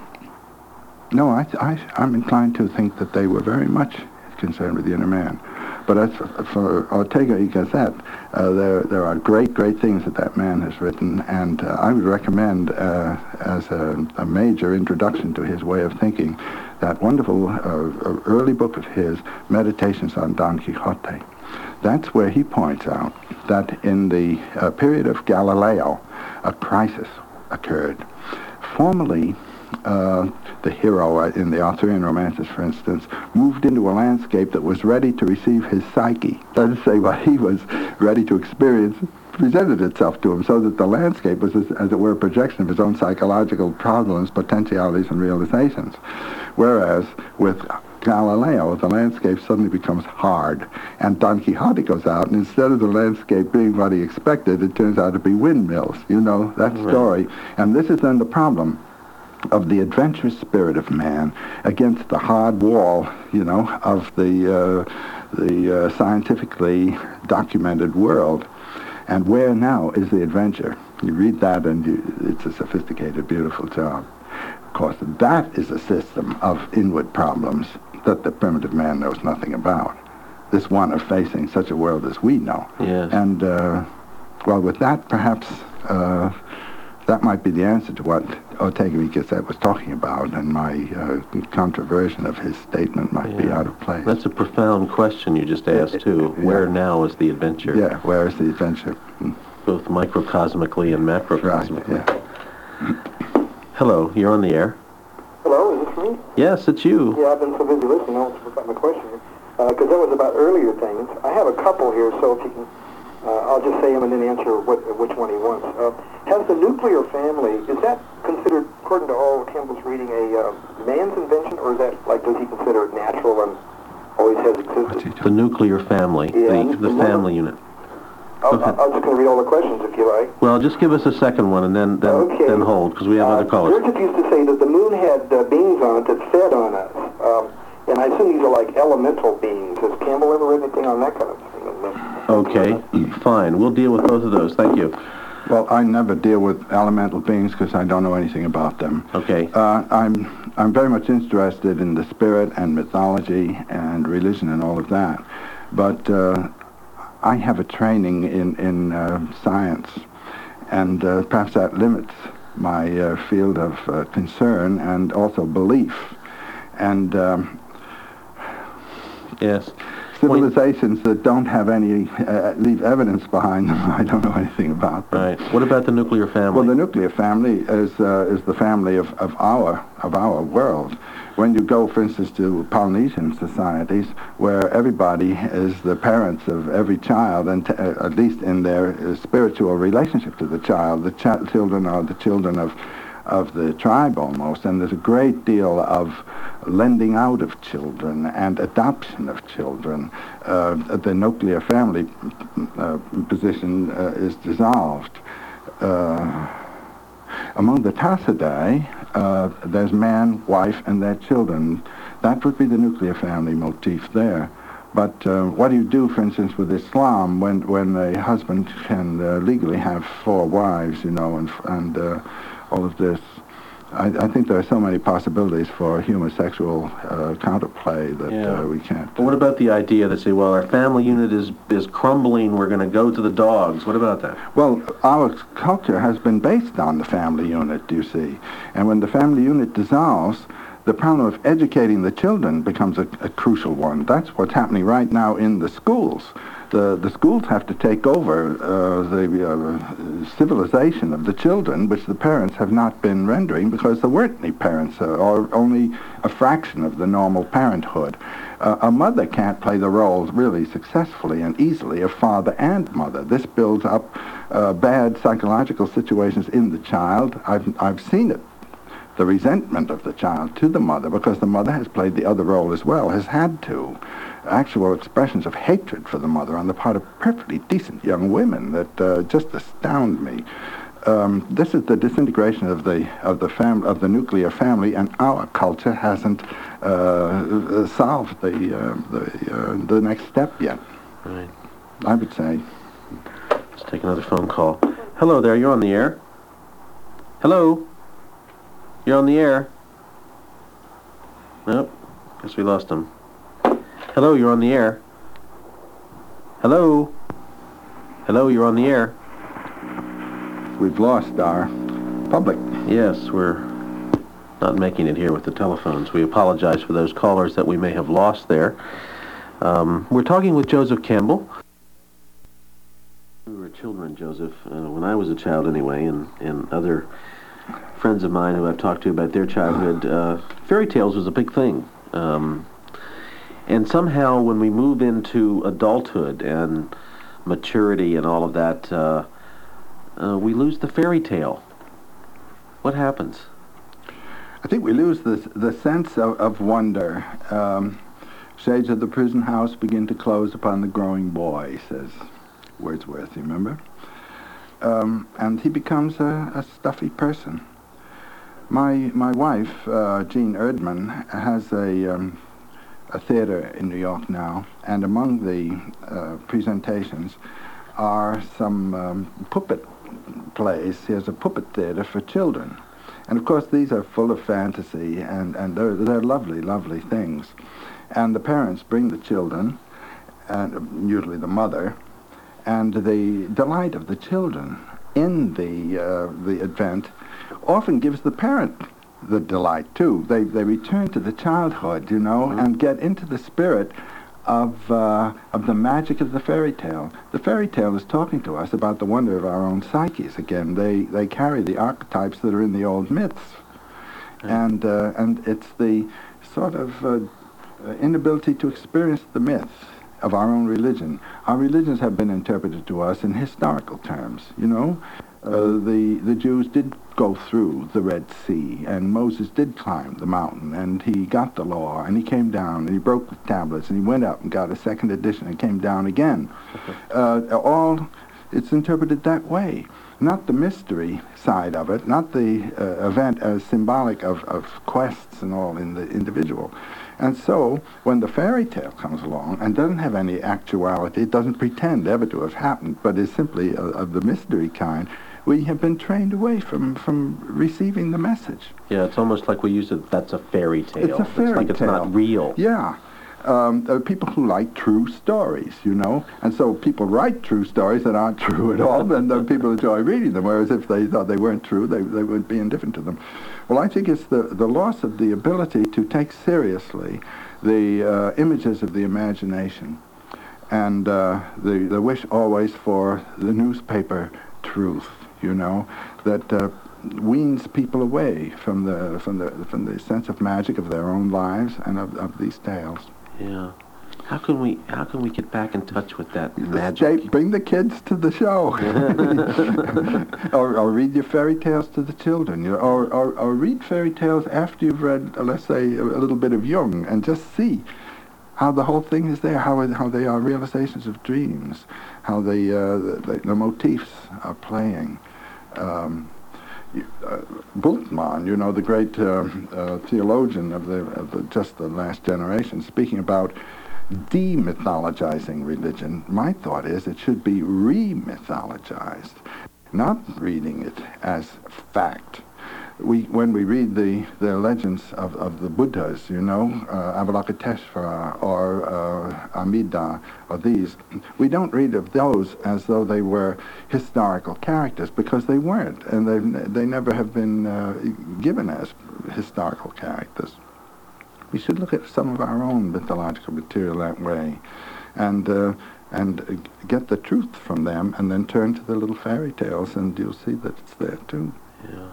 no, I, I, I'm inclined to think that they were very much concerned with the inner man. But as for, for Ortega y Gasset, uh, there, there are great, great things that that man has written, and uh, I would recommend, uh, as a, a major introduction to his way of thinking, that wonderful uh, early book of his, Meditations on Don Quixote. That's where he points out that in the uh, period of Galileo, a crisis occurred. Formerly, uh, the hero in the Arthurian romances, for instance, moved into a landscape that was ready to receive his psyche. That is to say, what he was ready to experience presented itself to him, so that the landscape was, as, as it were, a projection of his own psychological problems, potentialities, and realizations. Whereas with Galileo, the landscape suddenly becomes hard, and Don Quixote goes out, and instead of the landscape being what he expected, it turns out to be windmills. You know that story. Right. And this is then the problem of the adventurous spirit of man against the hard wall, you know, of the uh, the uh, scientifically documented world. And where now is the adventure? You read that, and you, it's a sophisticated, beautiful job. Of course, that is a system of inward problems that the primitive man knows nothing about. This one of facing such a world as we know. Yes. And, uh, well, with that, perhaps uh, that might be the answer to what Ortega y Gasset was talking about, and my uh, controversion of his statement might yeah. be out of place. That's a profound question you just asked, too. Yeah. Where now is the adventure? Yeah, where is the adventure? Both microcosmically and macrocosmically. Right, yeah. Hello, you're on the air. Hello, is this me? Yes, it's you. Yeah, I've been so busy listening, I almost forgot my question. Because uh, that was about earlier things. I have a couple here, so if you can, uh, I'll just say them and then answer what, which one he wants. Uh, has the nuclear family, is that considered, according to all Campbell's reading, a uh, man's invention, or is that, like, does he consider it natural and always has existed. The nuclear family, Yeah, the, the the family unit. I'll, Okay. I'll just going to read all the questions if you like. Well, just give us a second one and then then, Okay. then hold, because we have Uh, other callers. Burgess used to say that the moon had uh, beings on it that fed on us. Um, and I assume these are like elemental beings. Has Campbell ever read anything on that kind of thing? Okay, fine. We'll deal with both of those. Thank you. Well, I never deal with elemental beings because I don't know anything about them. Okay. Uh, I'm I'm very much interested in the spirit and mythology and religion and all of that, but uh, I have a training in in uh, science, and uh, perhaps that limits my uh, field of uh, concern and also belief, and. Um, Yes. Civilizations that don't have any, uh, leave evidence behind them, I don't know anything about them. Right. What about the nuclear family? Well, the nuclear family is uh, is the family of, of our of our world. When you go, for instance, to Polynesian societies, where everybody is the parents of every child, and t- uh, at least in their uh, spiritual relationship to the child, the ch- children are the children of of the tribe almost, and there's a great deal of lending out of children and adoption of children. Uh, the nuclear family uh, position uh, is dissolved. Uh, among the Tassidae, uh, there's man, wife, and their children. That would be the nuclear family motif there. But uh, what do you do, for instance, with Islam, when when a husband can uh, legally have four wives, you know, and and uh, all of this? I, I think there are so many possibilities for homosexual uh, counterplay that Yeah. uh, we can't. But what about the idea that say, well, our family unit is is crumbling, we're going to go to the dogs? What about that? Well, our culture has been based on the family unit, you see. And when the family unit dissolves, the problem of educating the children becomes a, a crucial one. That's what's happening right now in the schools. The, the schools have to take over uh, the uh, civilization of the children, which the parents have not been rendering because there weren't any parents, uh, or only a fraction of the normal parenthood. Uh, a mother can't play the roles really successfully and easily of father and mother. This builds up uh, bad psychological situations in the child. I've, I've seen it. The resentment of the child to the mother, because the mother has played the other role as well, has had to. Actual expressions of hatred for the mother on the part of perfectly decent young women that uh, just astound me. Um, this is the disintegration of the of the fam- of the nuclear family, and our culture hasn't uh, solved the uh, the uh, the next step yet. Right. I would say. Let's take another phone call. Hello there, you're on the air. Hello? You're on the air. Nope. Guess we lost him. Hello, you're on the air. Hello? Hello, you're on the air. We've lost our public. Yes, we're not making it here with the telephones. We apologize for those callers that we may have lost there. Um, we're talking with Joseph Campbell. We were children, Joseph, uh, when I was a child anyway, and, and other friends of mine who I've talked to about their childhood, uh, fairy tales was a big thing. Um, and somehow when we move into adulthood and maturity and all of that, uh, uh, we lose the fairy tale. What happens? I think we lose the the sense of, of wonder. Um, shades of the prison house begin to close upon the growing boy, says Wordsworth, you remember? Um, and he becomes a, a stuffy person. My my wife, uh, Jean Erdman, has a um, a theater in New York now, and among the uh, presentations are some um, puppet plays. He has a puppet theater for children. And of course these are full of fantasy, and, and they're, they're lovely, lovely things. And the parents bring the children, and usually the mother, and the delight of the children in the uh, the event often gives the parent the delight too. They they return to the childhood, you know, mm-hmm. and get into the spirit of uh, of the magic of the fairy tale. The fairy tale is talking to us about the wonder of our own psyches again. They they carry the archetypes that are in the old myths, mm-hmm. and uh, and it's the sort of uh, inability to experience the myth of our own religion. Our religions have been interpreted to us in historical terms, you know. Uh, the, the Jews did go through the Red Sea, and Moses did climb the mountain, and he got the law, and he came down, and he broke the tablets, and he went up and got a second edition and came down again. Uh, all, it's interpreted that way. Not the mystery side of it, not the uh, event as symbolic of, of quests and all in the individual. And so, when the fairy tale comes along and doesn't have any actuality, it doesn't pretend ever to have happened, but is simply uh, of the mystery kind, we have been trained away from, from receiving the message. Yeah, it's almost like we use it, that's a fairy tale. It's a fairy It's like it's tale. not real. Yeah. Um, there are people who like true stories, you know, and so people write true stories that aren't true at all, and then people enjoy reading them, whereas if they thought they weren't true, they, they would be indifferent to them. Well, I think it's the, the loss of the ability to take seriously the uh, images of the imagination and uh, the, the wish always for the newspaper truth, you know, that uh, weans people away from the, from, the, from the sense of magic of their own lives and of, of these tales. Yeah. How can we how can we get back in touch with that magic? Stay, bring the kids to the show, or, or read your fairy tales to the children, you know, or, or or read fairy tales after you've read, uh, let's say, a, a little bit of Jung, and just see how the whole thing is there, how it, how they are realizations of dreams, how the uh, the, the motifs are playing. Um, Uh, Bultmann, you know, the great uh, uh, theologian of the, of the just the last generation, speaking about demythologizing religion. My thought is it should be re-mythologized, not reading it as fact. We, when we read the, the legends of, of the Buddhas, you know, uh, Avalokiteshvara or uh, Amida, or these, we don't read of those as though they were historical characters, because they weren't, and they they never have been uh, given as historical characters. We should look at some of our own mythological material that way, and uh, and uh, get the truth from them, and then turn to the little fairy tales, and you'll see that it's there too. Yeah.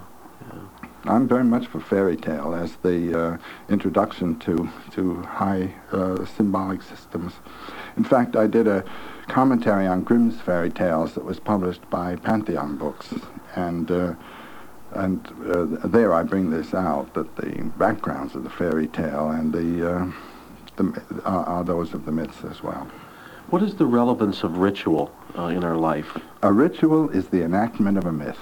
I'm very much for fairy tale as the uh, introduction to to high uh, symbolic systems. In fact, I did a commentary on Grimm's fairy tales that was published by Pantheon Books, and uh, and uh, there I bring this out, that the backgrounds of the fairy tale and the uh, the uh, are those of the myths as well. What is the relevance of ritual uh, in our life? A ritual is the enactment of a myth.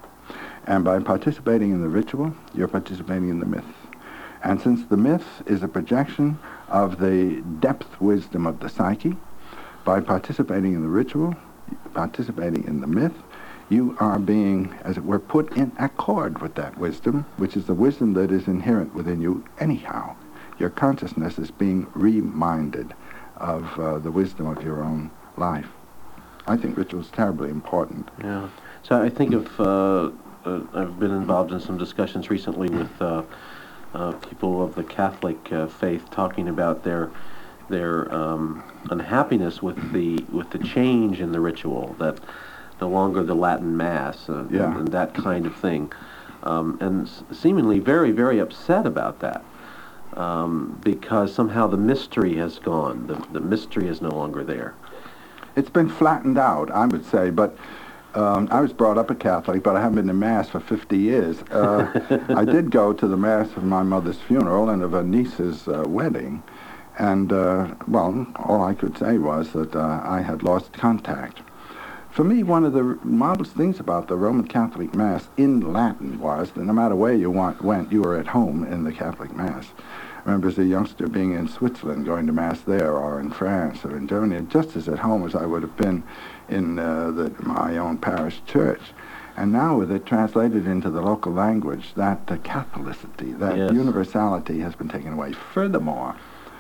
And by participating in the ritual, you're participating in the myth. And since the myth is a projection of the depth wisdom of the psyche, by participating in the ritual, participating in the myth, you are being, as it were, put in accord with that wisdom, which is the wisdom that is inherent within you anyhow. Your consciousness is being reminded of uh, the wisdom of your own life. I think ritual is terribly important. Yeah. So I think of... Uh, Uh, I've been involved in some discussions recently with uh, uh, people of the Catholic uh, faith, talking about their their um, unhappiness with the with the change in the ritual, that no longer the Latin Mass uh, yeah. and, and that kind of thing, um, and s- seemingly very very upset about that, um, because somehow the mystery has gone. The the mystery is no longer there. It's been flattened out, I would say, but. Um, I was brought up a Catholic, but I haven't been to Mass for fifty years. Uh, I did go to the Mass of my mother's funeral and of a niece's uh, wedding, and, uh, well, all I could say was that uh, I had lost contact. For me, one of the marvelous things about the Roman Catholic Mass in Latin was that no matter where you want, went, you were at home in the Catholic Mass. I remember as a youngster being in Switzerland, going to Mass there, or in France, or in Germany, just as at home as I would have been in uh, the, my own parish church. And now with it translated into the local language, that uh, Catholicity, that yes. universality has been taken away. Furthermore,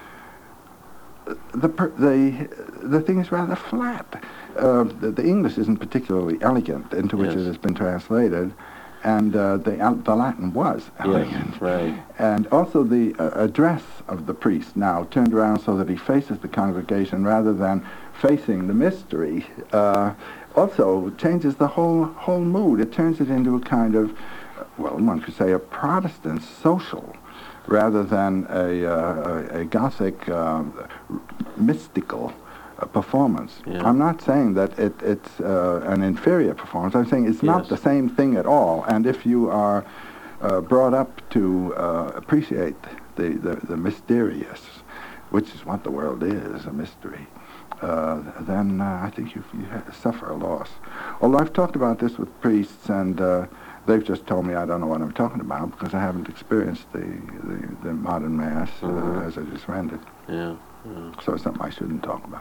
the per, the the thing is rather flat. Uh, the, the English isn't particularly elegant, into which yes. it has been translated, and uh, the uh, the Latin was elegant. Yes, right. And also the uh, address of the priest now turned around so that he faces the congregation rather than facing the mystery. Uh, also changes the whole whole mood. It turns it into a kind of, well, one could say a Protestant social, rather than a, uh, a, a Gothic uh, mystical a performance. Yeah. I'm not saying that it, it's uh, an inferior performance. I'm saying it's not Yes. the same thing at all. And if you are uh, brought up to uh, appreciate the, the, the mysterious, which is what the world is, a mystery, uh, then uh, I think you, you ha- suffer a loss. Although I've talked about this with priests, and uh, they've just told me I don't know what I'm talking about because I haven't experienced the, the, the modern Mass uh, Mhm. as it is rendered. Yeah. yeah. So it's something I shouldn't talk about.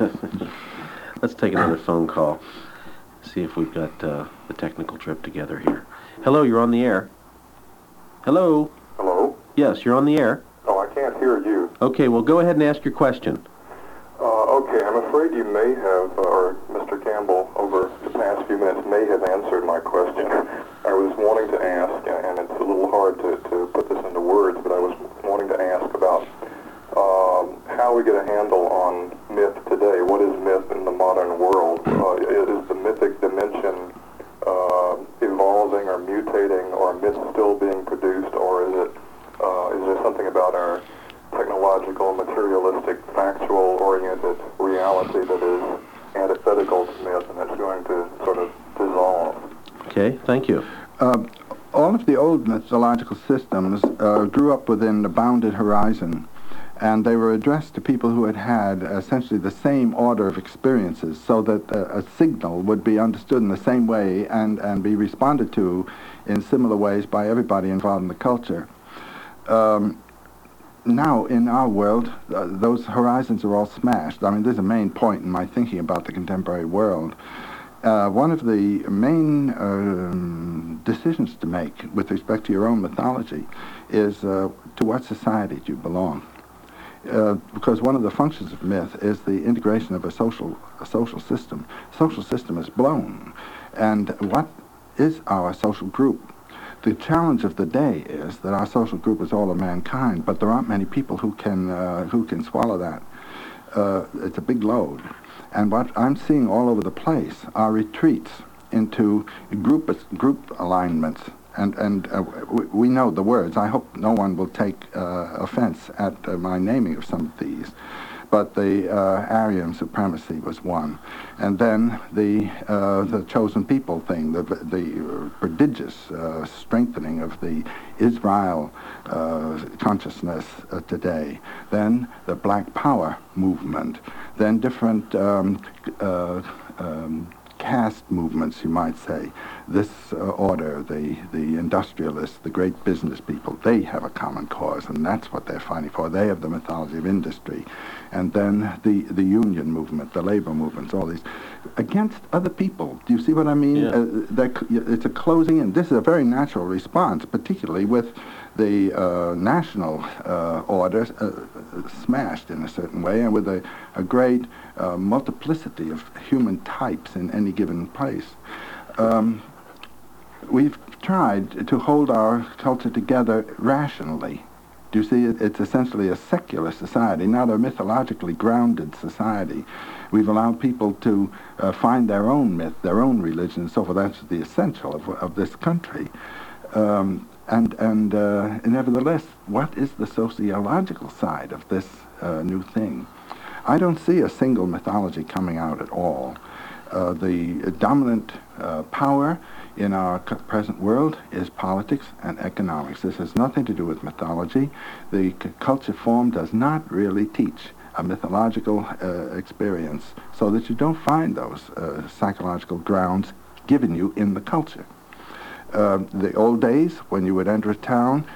Let's take another phone call. See if we've got uh, the technical trip together here. Hello, you're on the air. Hello? Hello? Yes, you're on the air. Oh, I can't hear you. Okay, well, go ahead and ask your question. Uh, okay, I'm afraid you may have, uh, or Mister Campbell, over the past few minutes, may have answered my question. I was wanting to ask, and it's a little hard to, to put this into words, but I was wanting to ask about um, how we get a handle on myth today. What is myth in the modern world? Uh, is the mythic dimension uh, evolving or mutating, or myth still being produced, or is it uh, is there something about our technological, materialistic, factual-oriented reality that is antithetical to myth, and that's going to sort of dissolve? Okay, thank you. Uh, all of the old mythological systems uh, grew up within the bounded horizon, and they were addressed to people who had had essentially the same order of experiences, so that uh, a signal would be understood in the same way and, and be responded to in similar ways by everybody involved in the culture. Um, now, in our world, uh, those horizons are all smashed. I mean, there's a main point in my thinking about the contemporary world. Uh, one of the main um, decisions to make with respect to your own mythology is uh, to what society do you belong. Uh, because one of the functions of myth is the integration of a social a social system. Social system is blown. And what is our social group? The challenge of the day is that our social group is all of mankind, but there aren't many people who can uh, who can swallow that. Uh, it's a big load. And what I'm seeing all over the place are retreats into group group alignments. And, and uh, we, we know the words. I hope no one will take uh, offense at uh, my naming of some of these. But the uh, Aryan supremacy was one. And then the uh, the chosen people thing, the, the prodigious uh, strengthening of the Israel uh, consciousness uh, today. Then the Black Power movement. Then different um, uh, um, caste movements, you might say. This uh, order, the, the industrialists, the great business people, they have a common cause, and that's what they're fighting for. They have the mythology of industry. And then the, the union movement, the labor movements, all these, against other people. Do you see what I mean? Yeah. Uh, that, it's a closing in. This is a very natural response, particularly with the uh, national uh, order uh, smashed in a certain way, and with a, a great uh, multiplicity of human types in any given place. Um, we've tried to hold our culture together rationally. Do you see, it, it's essentially a secular society, not a mythologically grounded society. We've allowed people to uh, find their own myth, their own religion, and so forth. That's the essential of, of this country. Um, and and uh, nevertheless, what is the sociological side of this uh, new thing? I don't see a single mythology coming out at all. Uh, the dominant uh, power in our c- present world is politics and economics. This has nothing to do with mythology. The c- culture form does not really teach a mythological uh, experience, so that you don't find those uh, psychological grounds given you in the culture. Uh, the old days, when you would enter a town,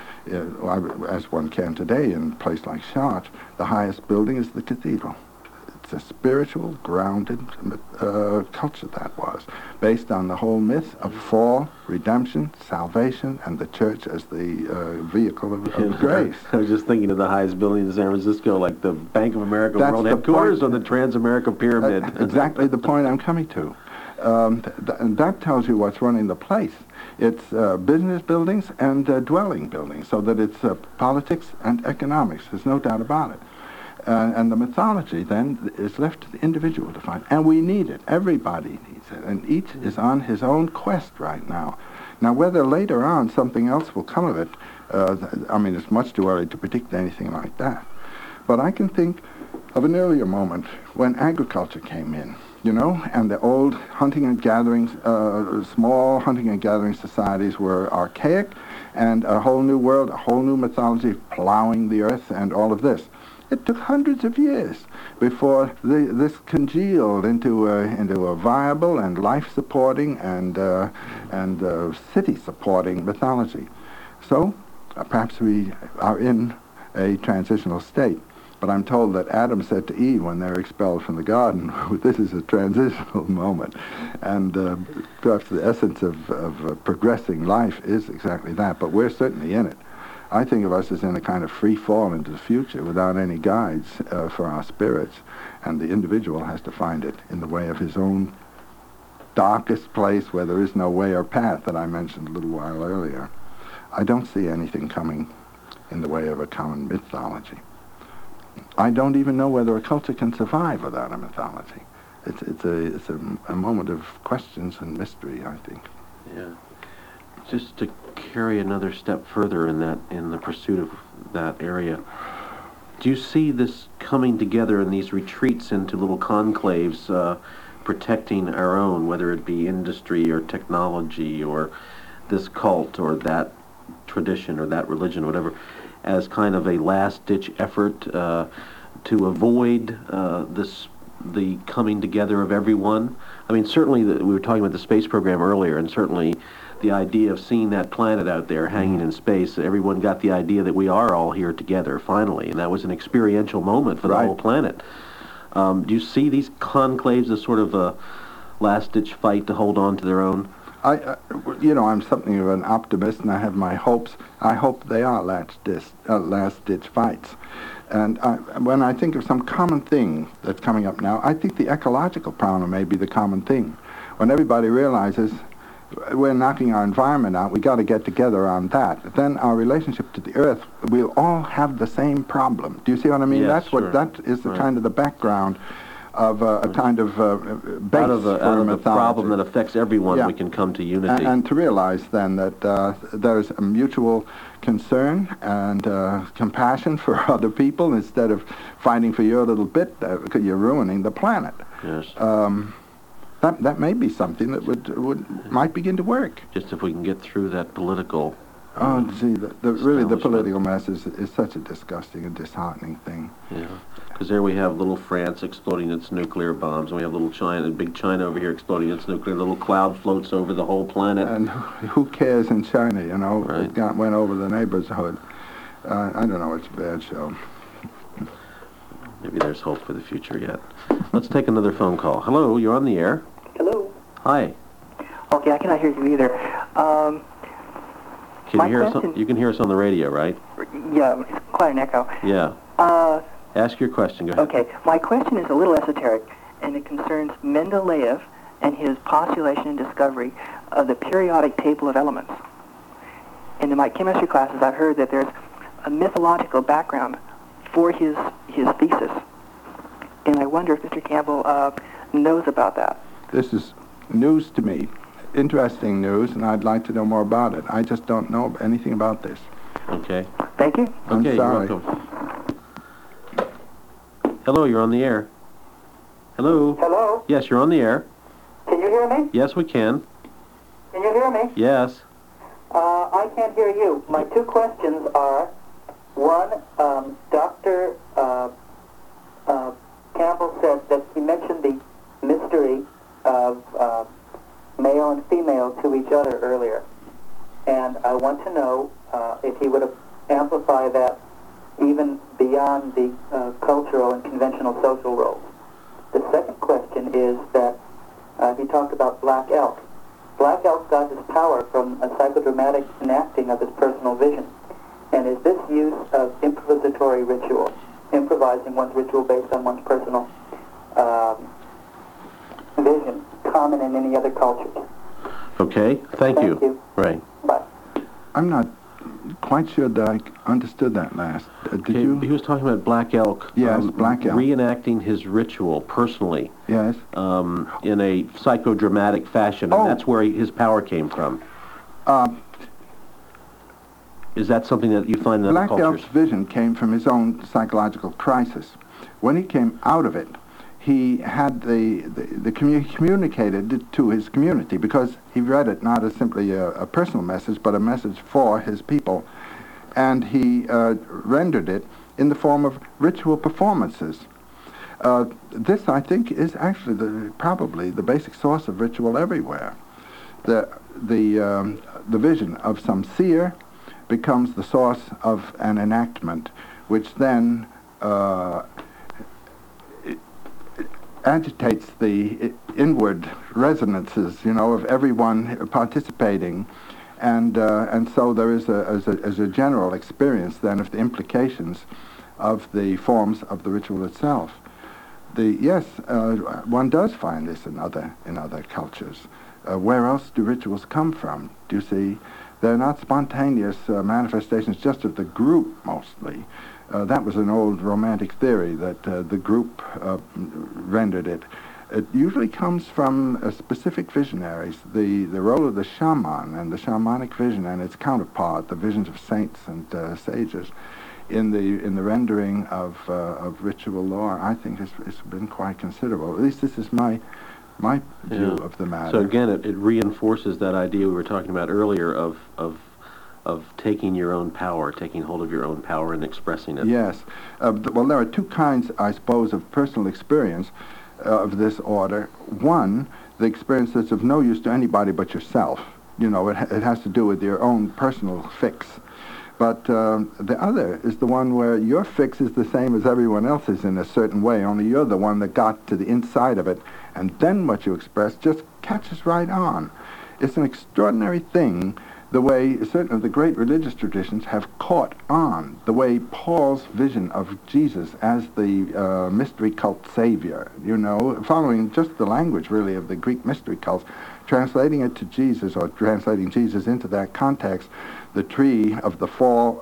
uh, as one can today in a place like Chartres, the highest building is the cathedral. It's a spiritual, grounded uh, culture that was, based on the whole myth of fall, redemption, salvation, and the church as the uh, vehicle of, of grace. I was just thinking of the highest building in San Francisco, like the Bank of America That's World the Headquarters point. or the Transamerica Pyramid. Uh, exactly the point I'm coming to. Um, th- th- and that tells you what's running the place. It's uh, business buildings and uh, dwelling buildings, so that it's uh, politics and economics. There's no doubt about it. Uh, and the mythology, then, is left to the individual to find. And we need it. Everybody needs it. And each is on his own quest right now. Now, whether later on something else will come of it, uh, th- I mean, it's much too early to predict anything like that. But I can think of an earlier moment when agriculture came in, you know, and the old hunting and gathering, uh, small hunting and gathering societies were archaic, and a whole new world, a whole new mythology, plowing the earth and all of this. It took hundreds of years before the, this congealed into a, into a viable and life-supporting and, uh, and uh, city-supporting mythology. So uh, perhaps we are in a transitional state. But I'm told that Adam said to Eve when they were expelled from the garden, this is a transitional moment. And uh, perhaps the essence of, of uh, progressing life is exactly that, but we're certainly in it. I think of us as in a kind of free fall into the future without any guides uh, for our spirits, and the individual has to find it in the way of his own darkest place where there is no way or path that I mentioned a little while earlier. I don't see anything coming in the way of a common mythology. I don't even know whether a culture can survive without a mythology. It's, it's, a, it's a, a moment of questions and mystery, I think. Yeah. Just to carry another step further in that, in the pursuit of that area, do you see this coming together in these retreats into little conclaves, uh, protecting our own, whether it be industry or technology or this cult or that tradition or that religion, whatever, as kind of a last-ditch effort uh, to avoid uh, this, the coming together of everyone? I mean, certainly the, we were talking about the space program earlier, and certainly the idea of seeing that planet out there hanging in space, everyone got the idea that we are all here together, finally, and that was an experiential moment for the Right. whole planet. Um, do you see these conclaves as sort of a last-ditch fight to hold on to their own? I, uh, you know, I'm something of an optimist, and I have my hopes. I hope they are last-ditch uh, last-ditch fights. And I, when I think of some common thing that's coming up now, I think the ecological problem may be the common thing. When everybody realizes we're knocking our environment out, we got to get together on that. Then our relationship to the earth, we'll all have the same problem. Do you see what I mean? Yes, That's sure. what that is the Right. kind of the background of uh, a kind of uh, base Out of a, for out of a mythology. problem that affects everyone, Yeah. we can come to And, unity. and to realize then that uh, there's a mutual concern and uh, compassion for other people instead of fighting for your little bit, uh, because you're ruining the planet. Yes. Um, that that may be something that would would might begin to work. Just if we can get through that political... Oh, gee, the, the, really the Establishment. political mess is, is such a disgusting and disheartening thing. Yeah, because there we have little France exploding its nuclear bombs, and we have little China, big China over here exploding its nuclear. Little cloud floats over the whole planet. And who cares in China, you know? Right. It got, went over the neighborhood. Uh, I don't know, it's a bad show. Maybe there's hope for the future yet. Let's take another phone call. Hello, you're on the air. Hello. Hi. Okay, I cannot hear you either. Um, Can My you hear us? question- On, you can hear us on the radio, right? yeah, it's quite an echo. Yeah. Uh, Ask your question. Go ahead. okay, my question is a little esoteric, and it concerns Mendeleev and his postulation and discovery of the periodic table of elements. And in my chemistry classes, I've heard that there's a mythological background for his his thesis, and I wonder if Mister Campbell uh, knows about that. This is news to me. Interesting news, and I'd like to know more about it. I just don't know anything about this. Okay. Thank you. I'm Okay, sorry. you're welcome. Hello, you're on the air. Hello. Hello? Yes, you're on the air. Can you hear me? Yes, we can. Can you hear me? Yes. Uh, I can't hear you. My two questions are, one, um, Doctor Uh, uh, Campbell said that he mentioned the mystery of uh, male and female to each other earlier. And I want to know uh, if he would amplify that even beyond the uh, cultural and conventional social roles. The second question is that uh, he talked about Black Elk. Black Elk got his power from a psychodramatic enacting of his personal vision. And is this use of improvisatory ritual, improvising one's ritual based on one's personal um, vision, common in any other cultures? Okay. Thank, Thank you. you. Right. Bye. I'm not quite sure that I understood that last. Uh, did Okay, you? He was talking about Black Elk. Yes, Black Elk. Reenacting his ritual personally Yes. um, in a psychodramatic fashion, and Oh. that's where he, his power came from. Uh, Is that something that you find in other Black cultures? Elk's vision came from his own psychological crisis. when he came out of it, he had the, the, the commu- communicated it to his community, because he read it not as simply a, a personal message, but a message for his people. And he uh, rendered it in the form of ritual performances. Uh, this, I think, is actually the, probably the basic source of ritual everywhere. The, the, um, the vision of some seer becomes the source of an enactment, which then uh, it, it agitates the inward resonances, you know, of everyone participating. And, uh, and so there is a, as a, as a general experience then of the implications of the forms of the ritual itself. The, yes, uh, one does find this in other, in other cultures. Uh, where else do rituals come from? Do you see? They're not spontaneous uh, manifestations just of the group, mostly. Uh, that was an old romantic theory, that uh, the group uh, rendered it. It usually comes from uh, specific visionaries. The, the role of the shaman and the shamanic vision and its counterpart, the visions of saints and uh, sages, in the in the rendering of uh, of ritual lore, I think has, has been quite considerable. At least this is my my view Yeah. of the matter. So again, it, it reinforces that idea we were talking about earlier of of of taking your own power, taking hold of your own power and expressing it. Yes. Uh, th- well, there are two kinds, I suppose, of personal experience uh, of this order. One, the experience that's of no use to anybody but yourself. You know, it, ha- it has to do with your own personal fix. But um, the other is the one where your fix is the same as everyone else's in a certain way, only you're the one that got to the inside of it, and then what you express just catches right on. It's an extraordinary thing, the way certain of the great religious traditions have caught on, the way Paul's vision of Jesus as the uh, mystery cult savior, you know, following just the language, really, of the Greek mystery cults, translating it to Jesus, or translating Jesus into that context, the tree of the fall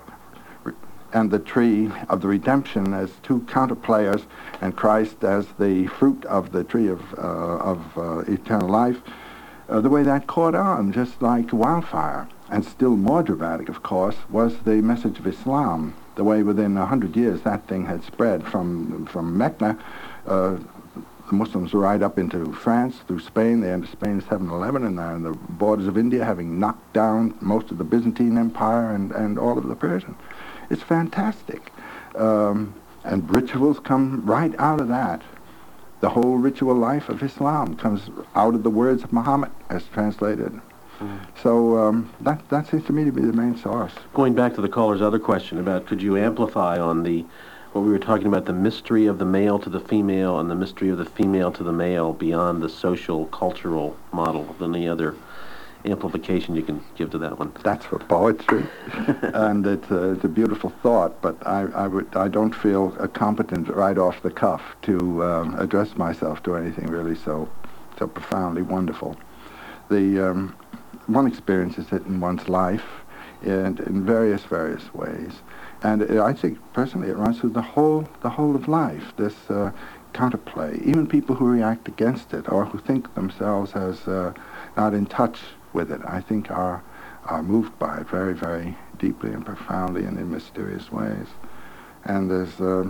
and the tree of the redemption as two counterplayers, and Christ as the fruit of the tree of, uh, of uh, eternal life, uh, the way that caught on just like wildfire. And still more dramatic, of course, was the message of Islam, the way within a hundred years that thing had spread from, from Mecca. Uh, the Muslims were right up into France, through Spain. They entered Spain in seven eleven, and they're on the borders of India, having knocked down most of the Byzantine Empire and, and all of the Persian. It's fantastic. Um, and rituals come right out of that. The whole ritual life of Islam comes out of the words of Muhammad, as translated. Mm. So um, that, that seems to me to be the main source. Going back to the caller's other question about could you amplify on the what we were talking about, the mystery of the male to the female and the mystery of the female to the male beyond the social, cultural model, than any other amplification you can give to that one? That's for poetry, and it's a, it's a beautiful thought, but I, I, would, I don't feel uh, competent right off the cuff to um, address myself to anything really so, so profoundly wonderful. The um, one experiences it in one's life and in various, various ways. And it, I think, personally, it runs through the whole, the whole of life, this uh, counterplay. Even people who react against it or who think themselves as uh, not in touch with it, I think are, are moved by it very, very deeply and profoundly and in mysterious ways. And there's, uh,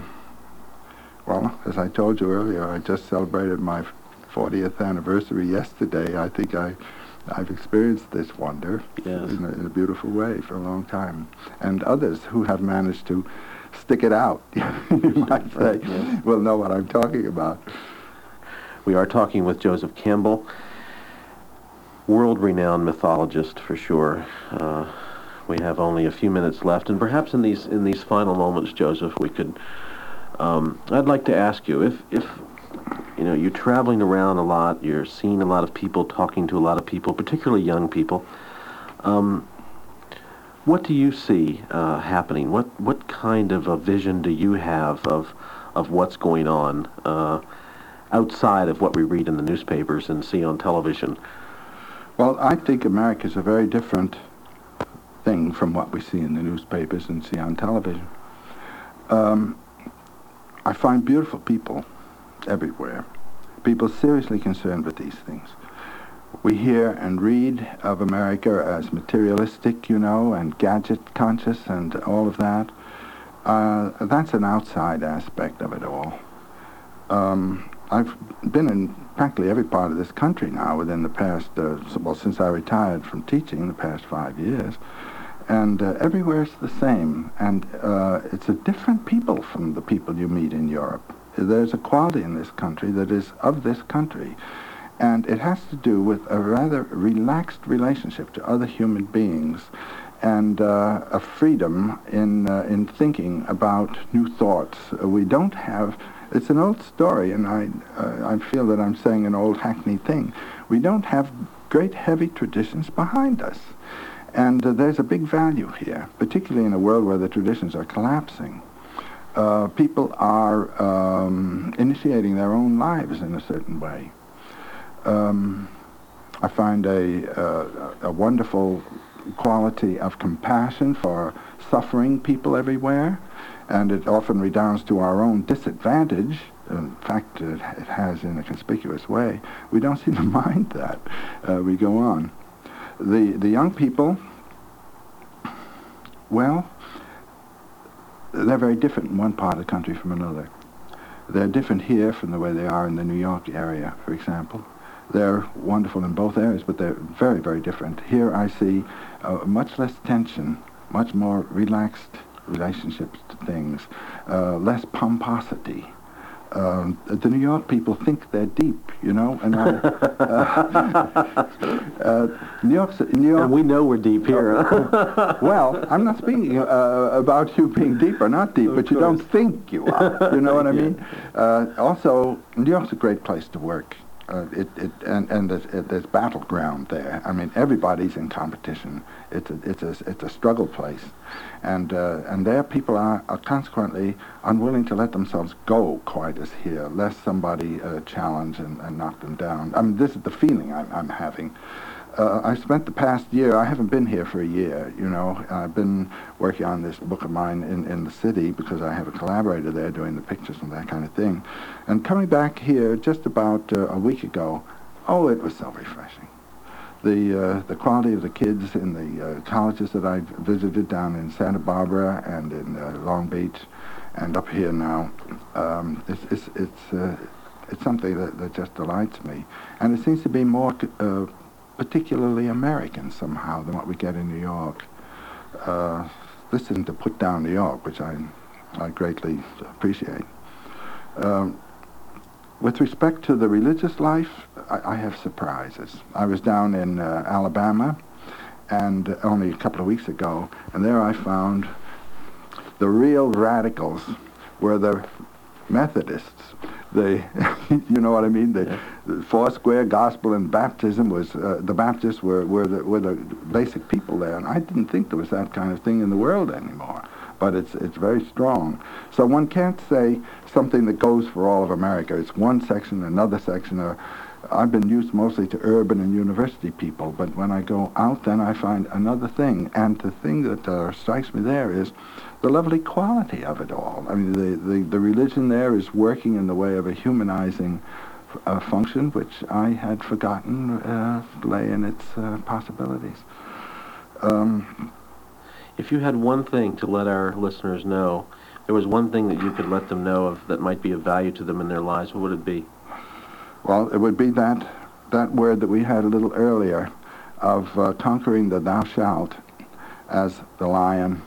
well, as I told you earlier, I just celebrated my fortieth anniversary yesterday. I think I, I've experienced this wonder yes. in, a, in a beautiful way for a long time. And others who have managed to stick it out, you might say, yes. will know what I'm talking about. We are talking with Joseph Campbell, world-renowned mythologist for sure. Uh, we have only a few minutes left, and perhaps in these in these final moments, Joseph, we could. Um, I'd like to ask you if if. You know, you're traveling around a lot, you're seeing a lot of people, talking to a lot of people, particularly young people. Um, what do you see uh, happening? What what kind of a vision do you have of of what's going on uh, outside of what we read in the newspapers and see on television? Well, I think America is a very different thing from what we see in the newspapers and see on television. Um, I find beautiful people everywhere. People seriously concerned with these things. We hear and read of America as materialistic, you know, and gadget conscious and all of that. Uh, that's an outside aspect of it all. Um, I've been in practically every part of this country now within the past, uh, well, since I retired from teaching, the past five years. And uh, everywhere it's the same. And uh, it's a different people from the people you meet in Europe. There's a quality in this country that is of this country. And it has to do with a rather relaxed relationship to other human beings and uh, a freedom in, uh, in thinking about new thoughts. Uh, we don't have... It's an old story, and I, uh, I feel that I'm saying an old hackneyed thing. We don't have great heavy traditions behind us. And uh, there's a big value here, particularly in a world where the traditions are collapsing. Uh, people are um, initiating their own lives in a certain way. Um, I find a, uh, a wonderful quality of compassion for suffering people everywhere, and it often redounds to our own disadvantage. In fact, it, it has in a conspicuous way. We don't seem to mind that. Uh, we go on. The, the young people, well, they're very different in one part of the country from another. They're different here from the way they are in the New York area, for example. They're wonderful in both areas, but they're very, very different. Here I see uh, much less tension, much more relaxed relationships to things, uh, less pomposity. Um, the New York people think they're deep, you know, and I, uh, uh, New York's, New York. And we know we're deep here. Huh? Well, I'm not speaking uh, about you being deep or not deep, Of but you course. don't think you are. You know what I Yeah. mean? Uh, also, New York's a great place to work. Uh, it, it, and and there's, it, there's battleground there. I mean, everybody's in competition. It's a, it's a, it's a struggle place, and uh, and there people are, are consequently unwilling to let themselves go quite as here, lest somebody uh, challenge and, and knock them down. I mean, this is the feeling I'm, I'm having. Uh, I spent the past year, I haven't been here for a year, you know. I've been working on this book of mine in, in the city because I have a collaborator there doing the pictures and that kind of thing. And coming back here just about uh, a week ago, oh, it was so refreshing. The, uh, the quality of the kids in the uh, colleges that I visited down in Santa Barbara and in uh, Long Beach and up here now, um, it's, it's, it's, uh, it's something that, that just delights me. And it seems to be more uh, particularly American somehow than what we get in New York. Uh, this isn't to put down New York, which I, I greatly appreciate. Um, with respect to the religious life, I, I have surprises. I was down in uh, Alabama, and uh, only a couple of weeks ago, and there I found the real radicals were the Methodists. They, you know what I mean? The, Yeah. the Foursquare, Gospel, and Baptism was, uh, the Baptists were, were, the, were the basic people there, and I didn't think there was that kind of thing in the world anymore. But it's, it's very strong. So one can't say something that goes for all of America. It's one section, another section. Or, I've been used mostly to urban and university people, but when I go out, then I find another thing. And the thing that uh, strikes me there is the lovely quality of it all. I mean, the, the, the religion there is working in the way of a humanizing uh, function, which I had forgotten uh, lay in its uh, possibilities. Um, If you had one thing to let our listeners know, there was one thing that you could let them know of that might be of value to them in their lives, what would it be? Well, it would be that, that word that we had a little earlier of uh, conquering the thou shalt as the lion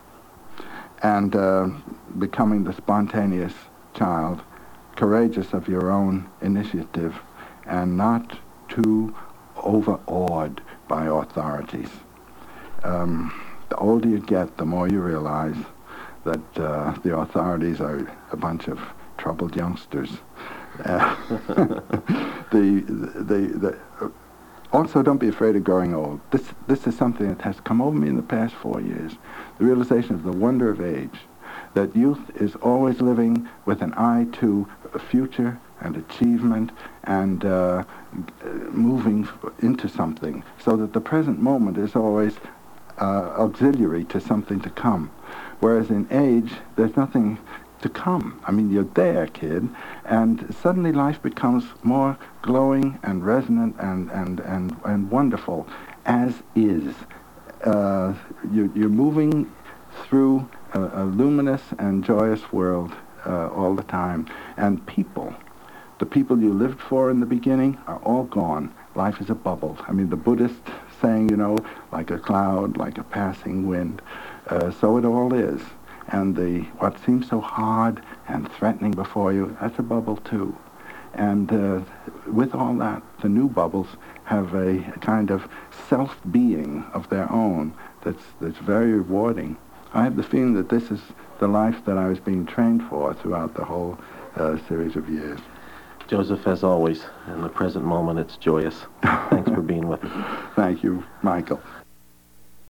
and uh, becoming the spontaneous child, courageous of your own initiative and not too overawed by authorities. Um, the older you get, the more you realize that uh, the authorities are a bunch of troubled youngsters. Uh, the, the, the, uh, also, don't be afraid of growing old. This, this is something that has come over me in the past four years. The realization of the wonder of age, that youth is always living with an eye to a future and achievement and uh, moving into something, so that the present moment is always uh, auxiliary to something to come. Whereas in age, there's nothing to come. I mean, you're there, kid, and suddenly life becomes more glowing and resonant and, and, and, and wonderful, as is. Uh, you, you're moving through a, a luminous and joyous world uh, all the time. And people, the people you lived for in the beginning are all gone. Life is a bubble. I mean, the Buddhist saying, you know, like a cloud, like a passing wind. Uh, so it all is. And the what seems so hard and threatening before you, that's a bubble too. And uh, with all that, the new bubbles have a, a kind of self-being of their own that's, that's very rewarding. I have the feeling that this is the life that I was being trained for throughout the whole uh, series of years. Joseph, as always, in the present moment, it's joyous. Thanks for being with us. Thank you, Michael.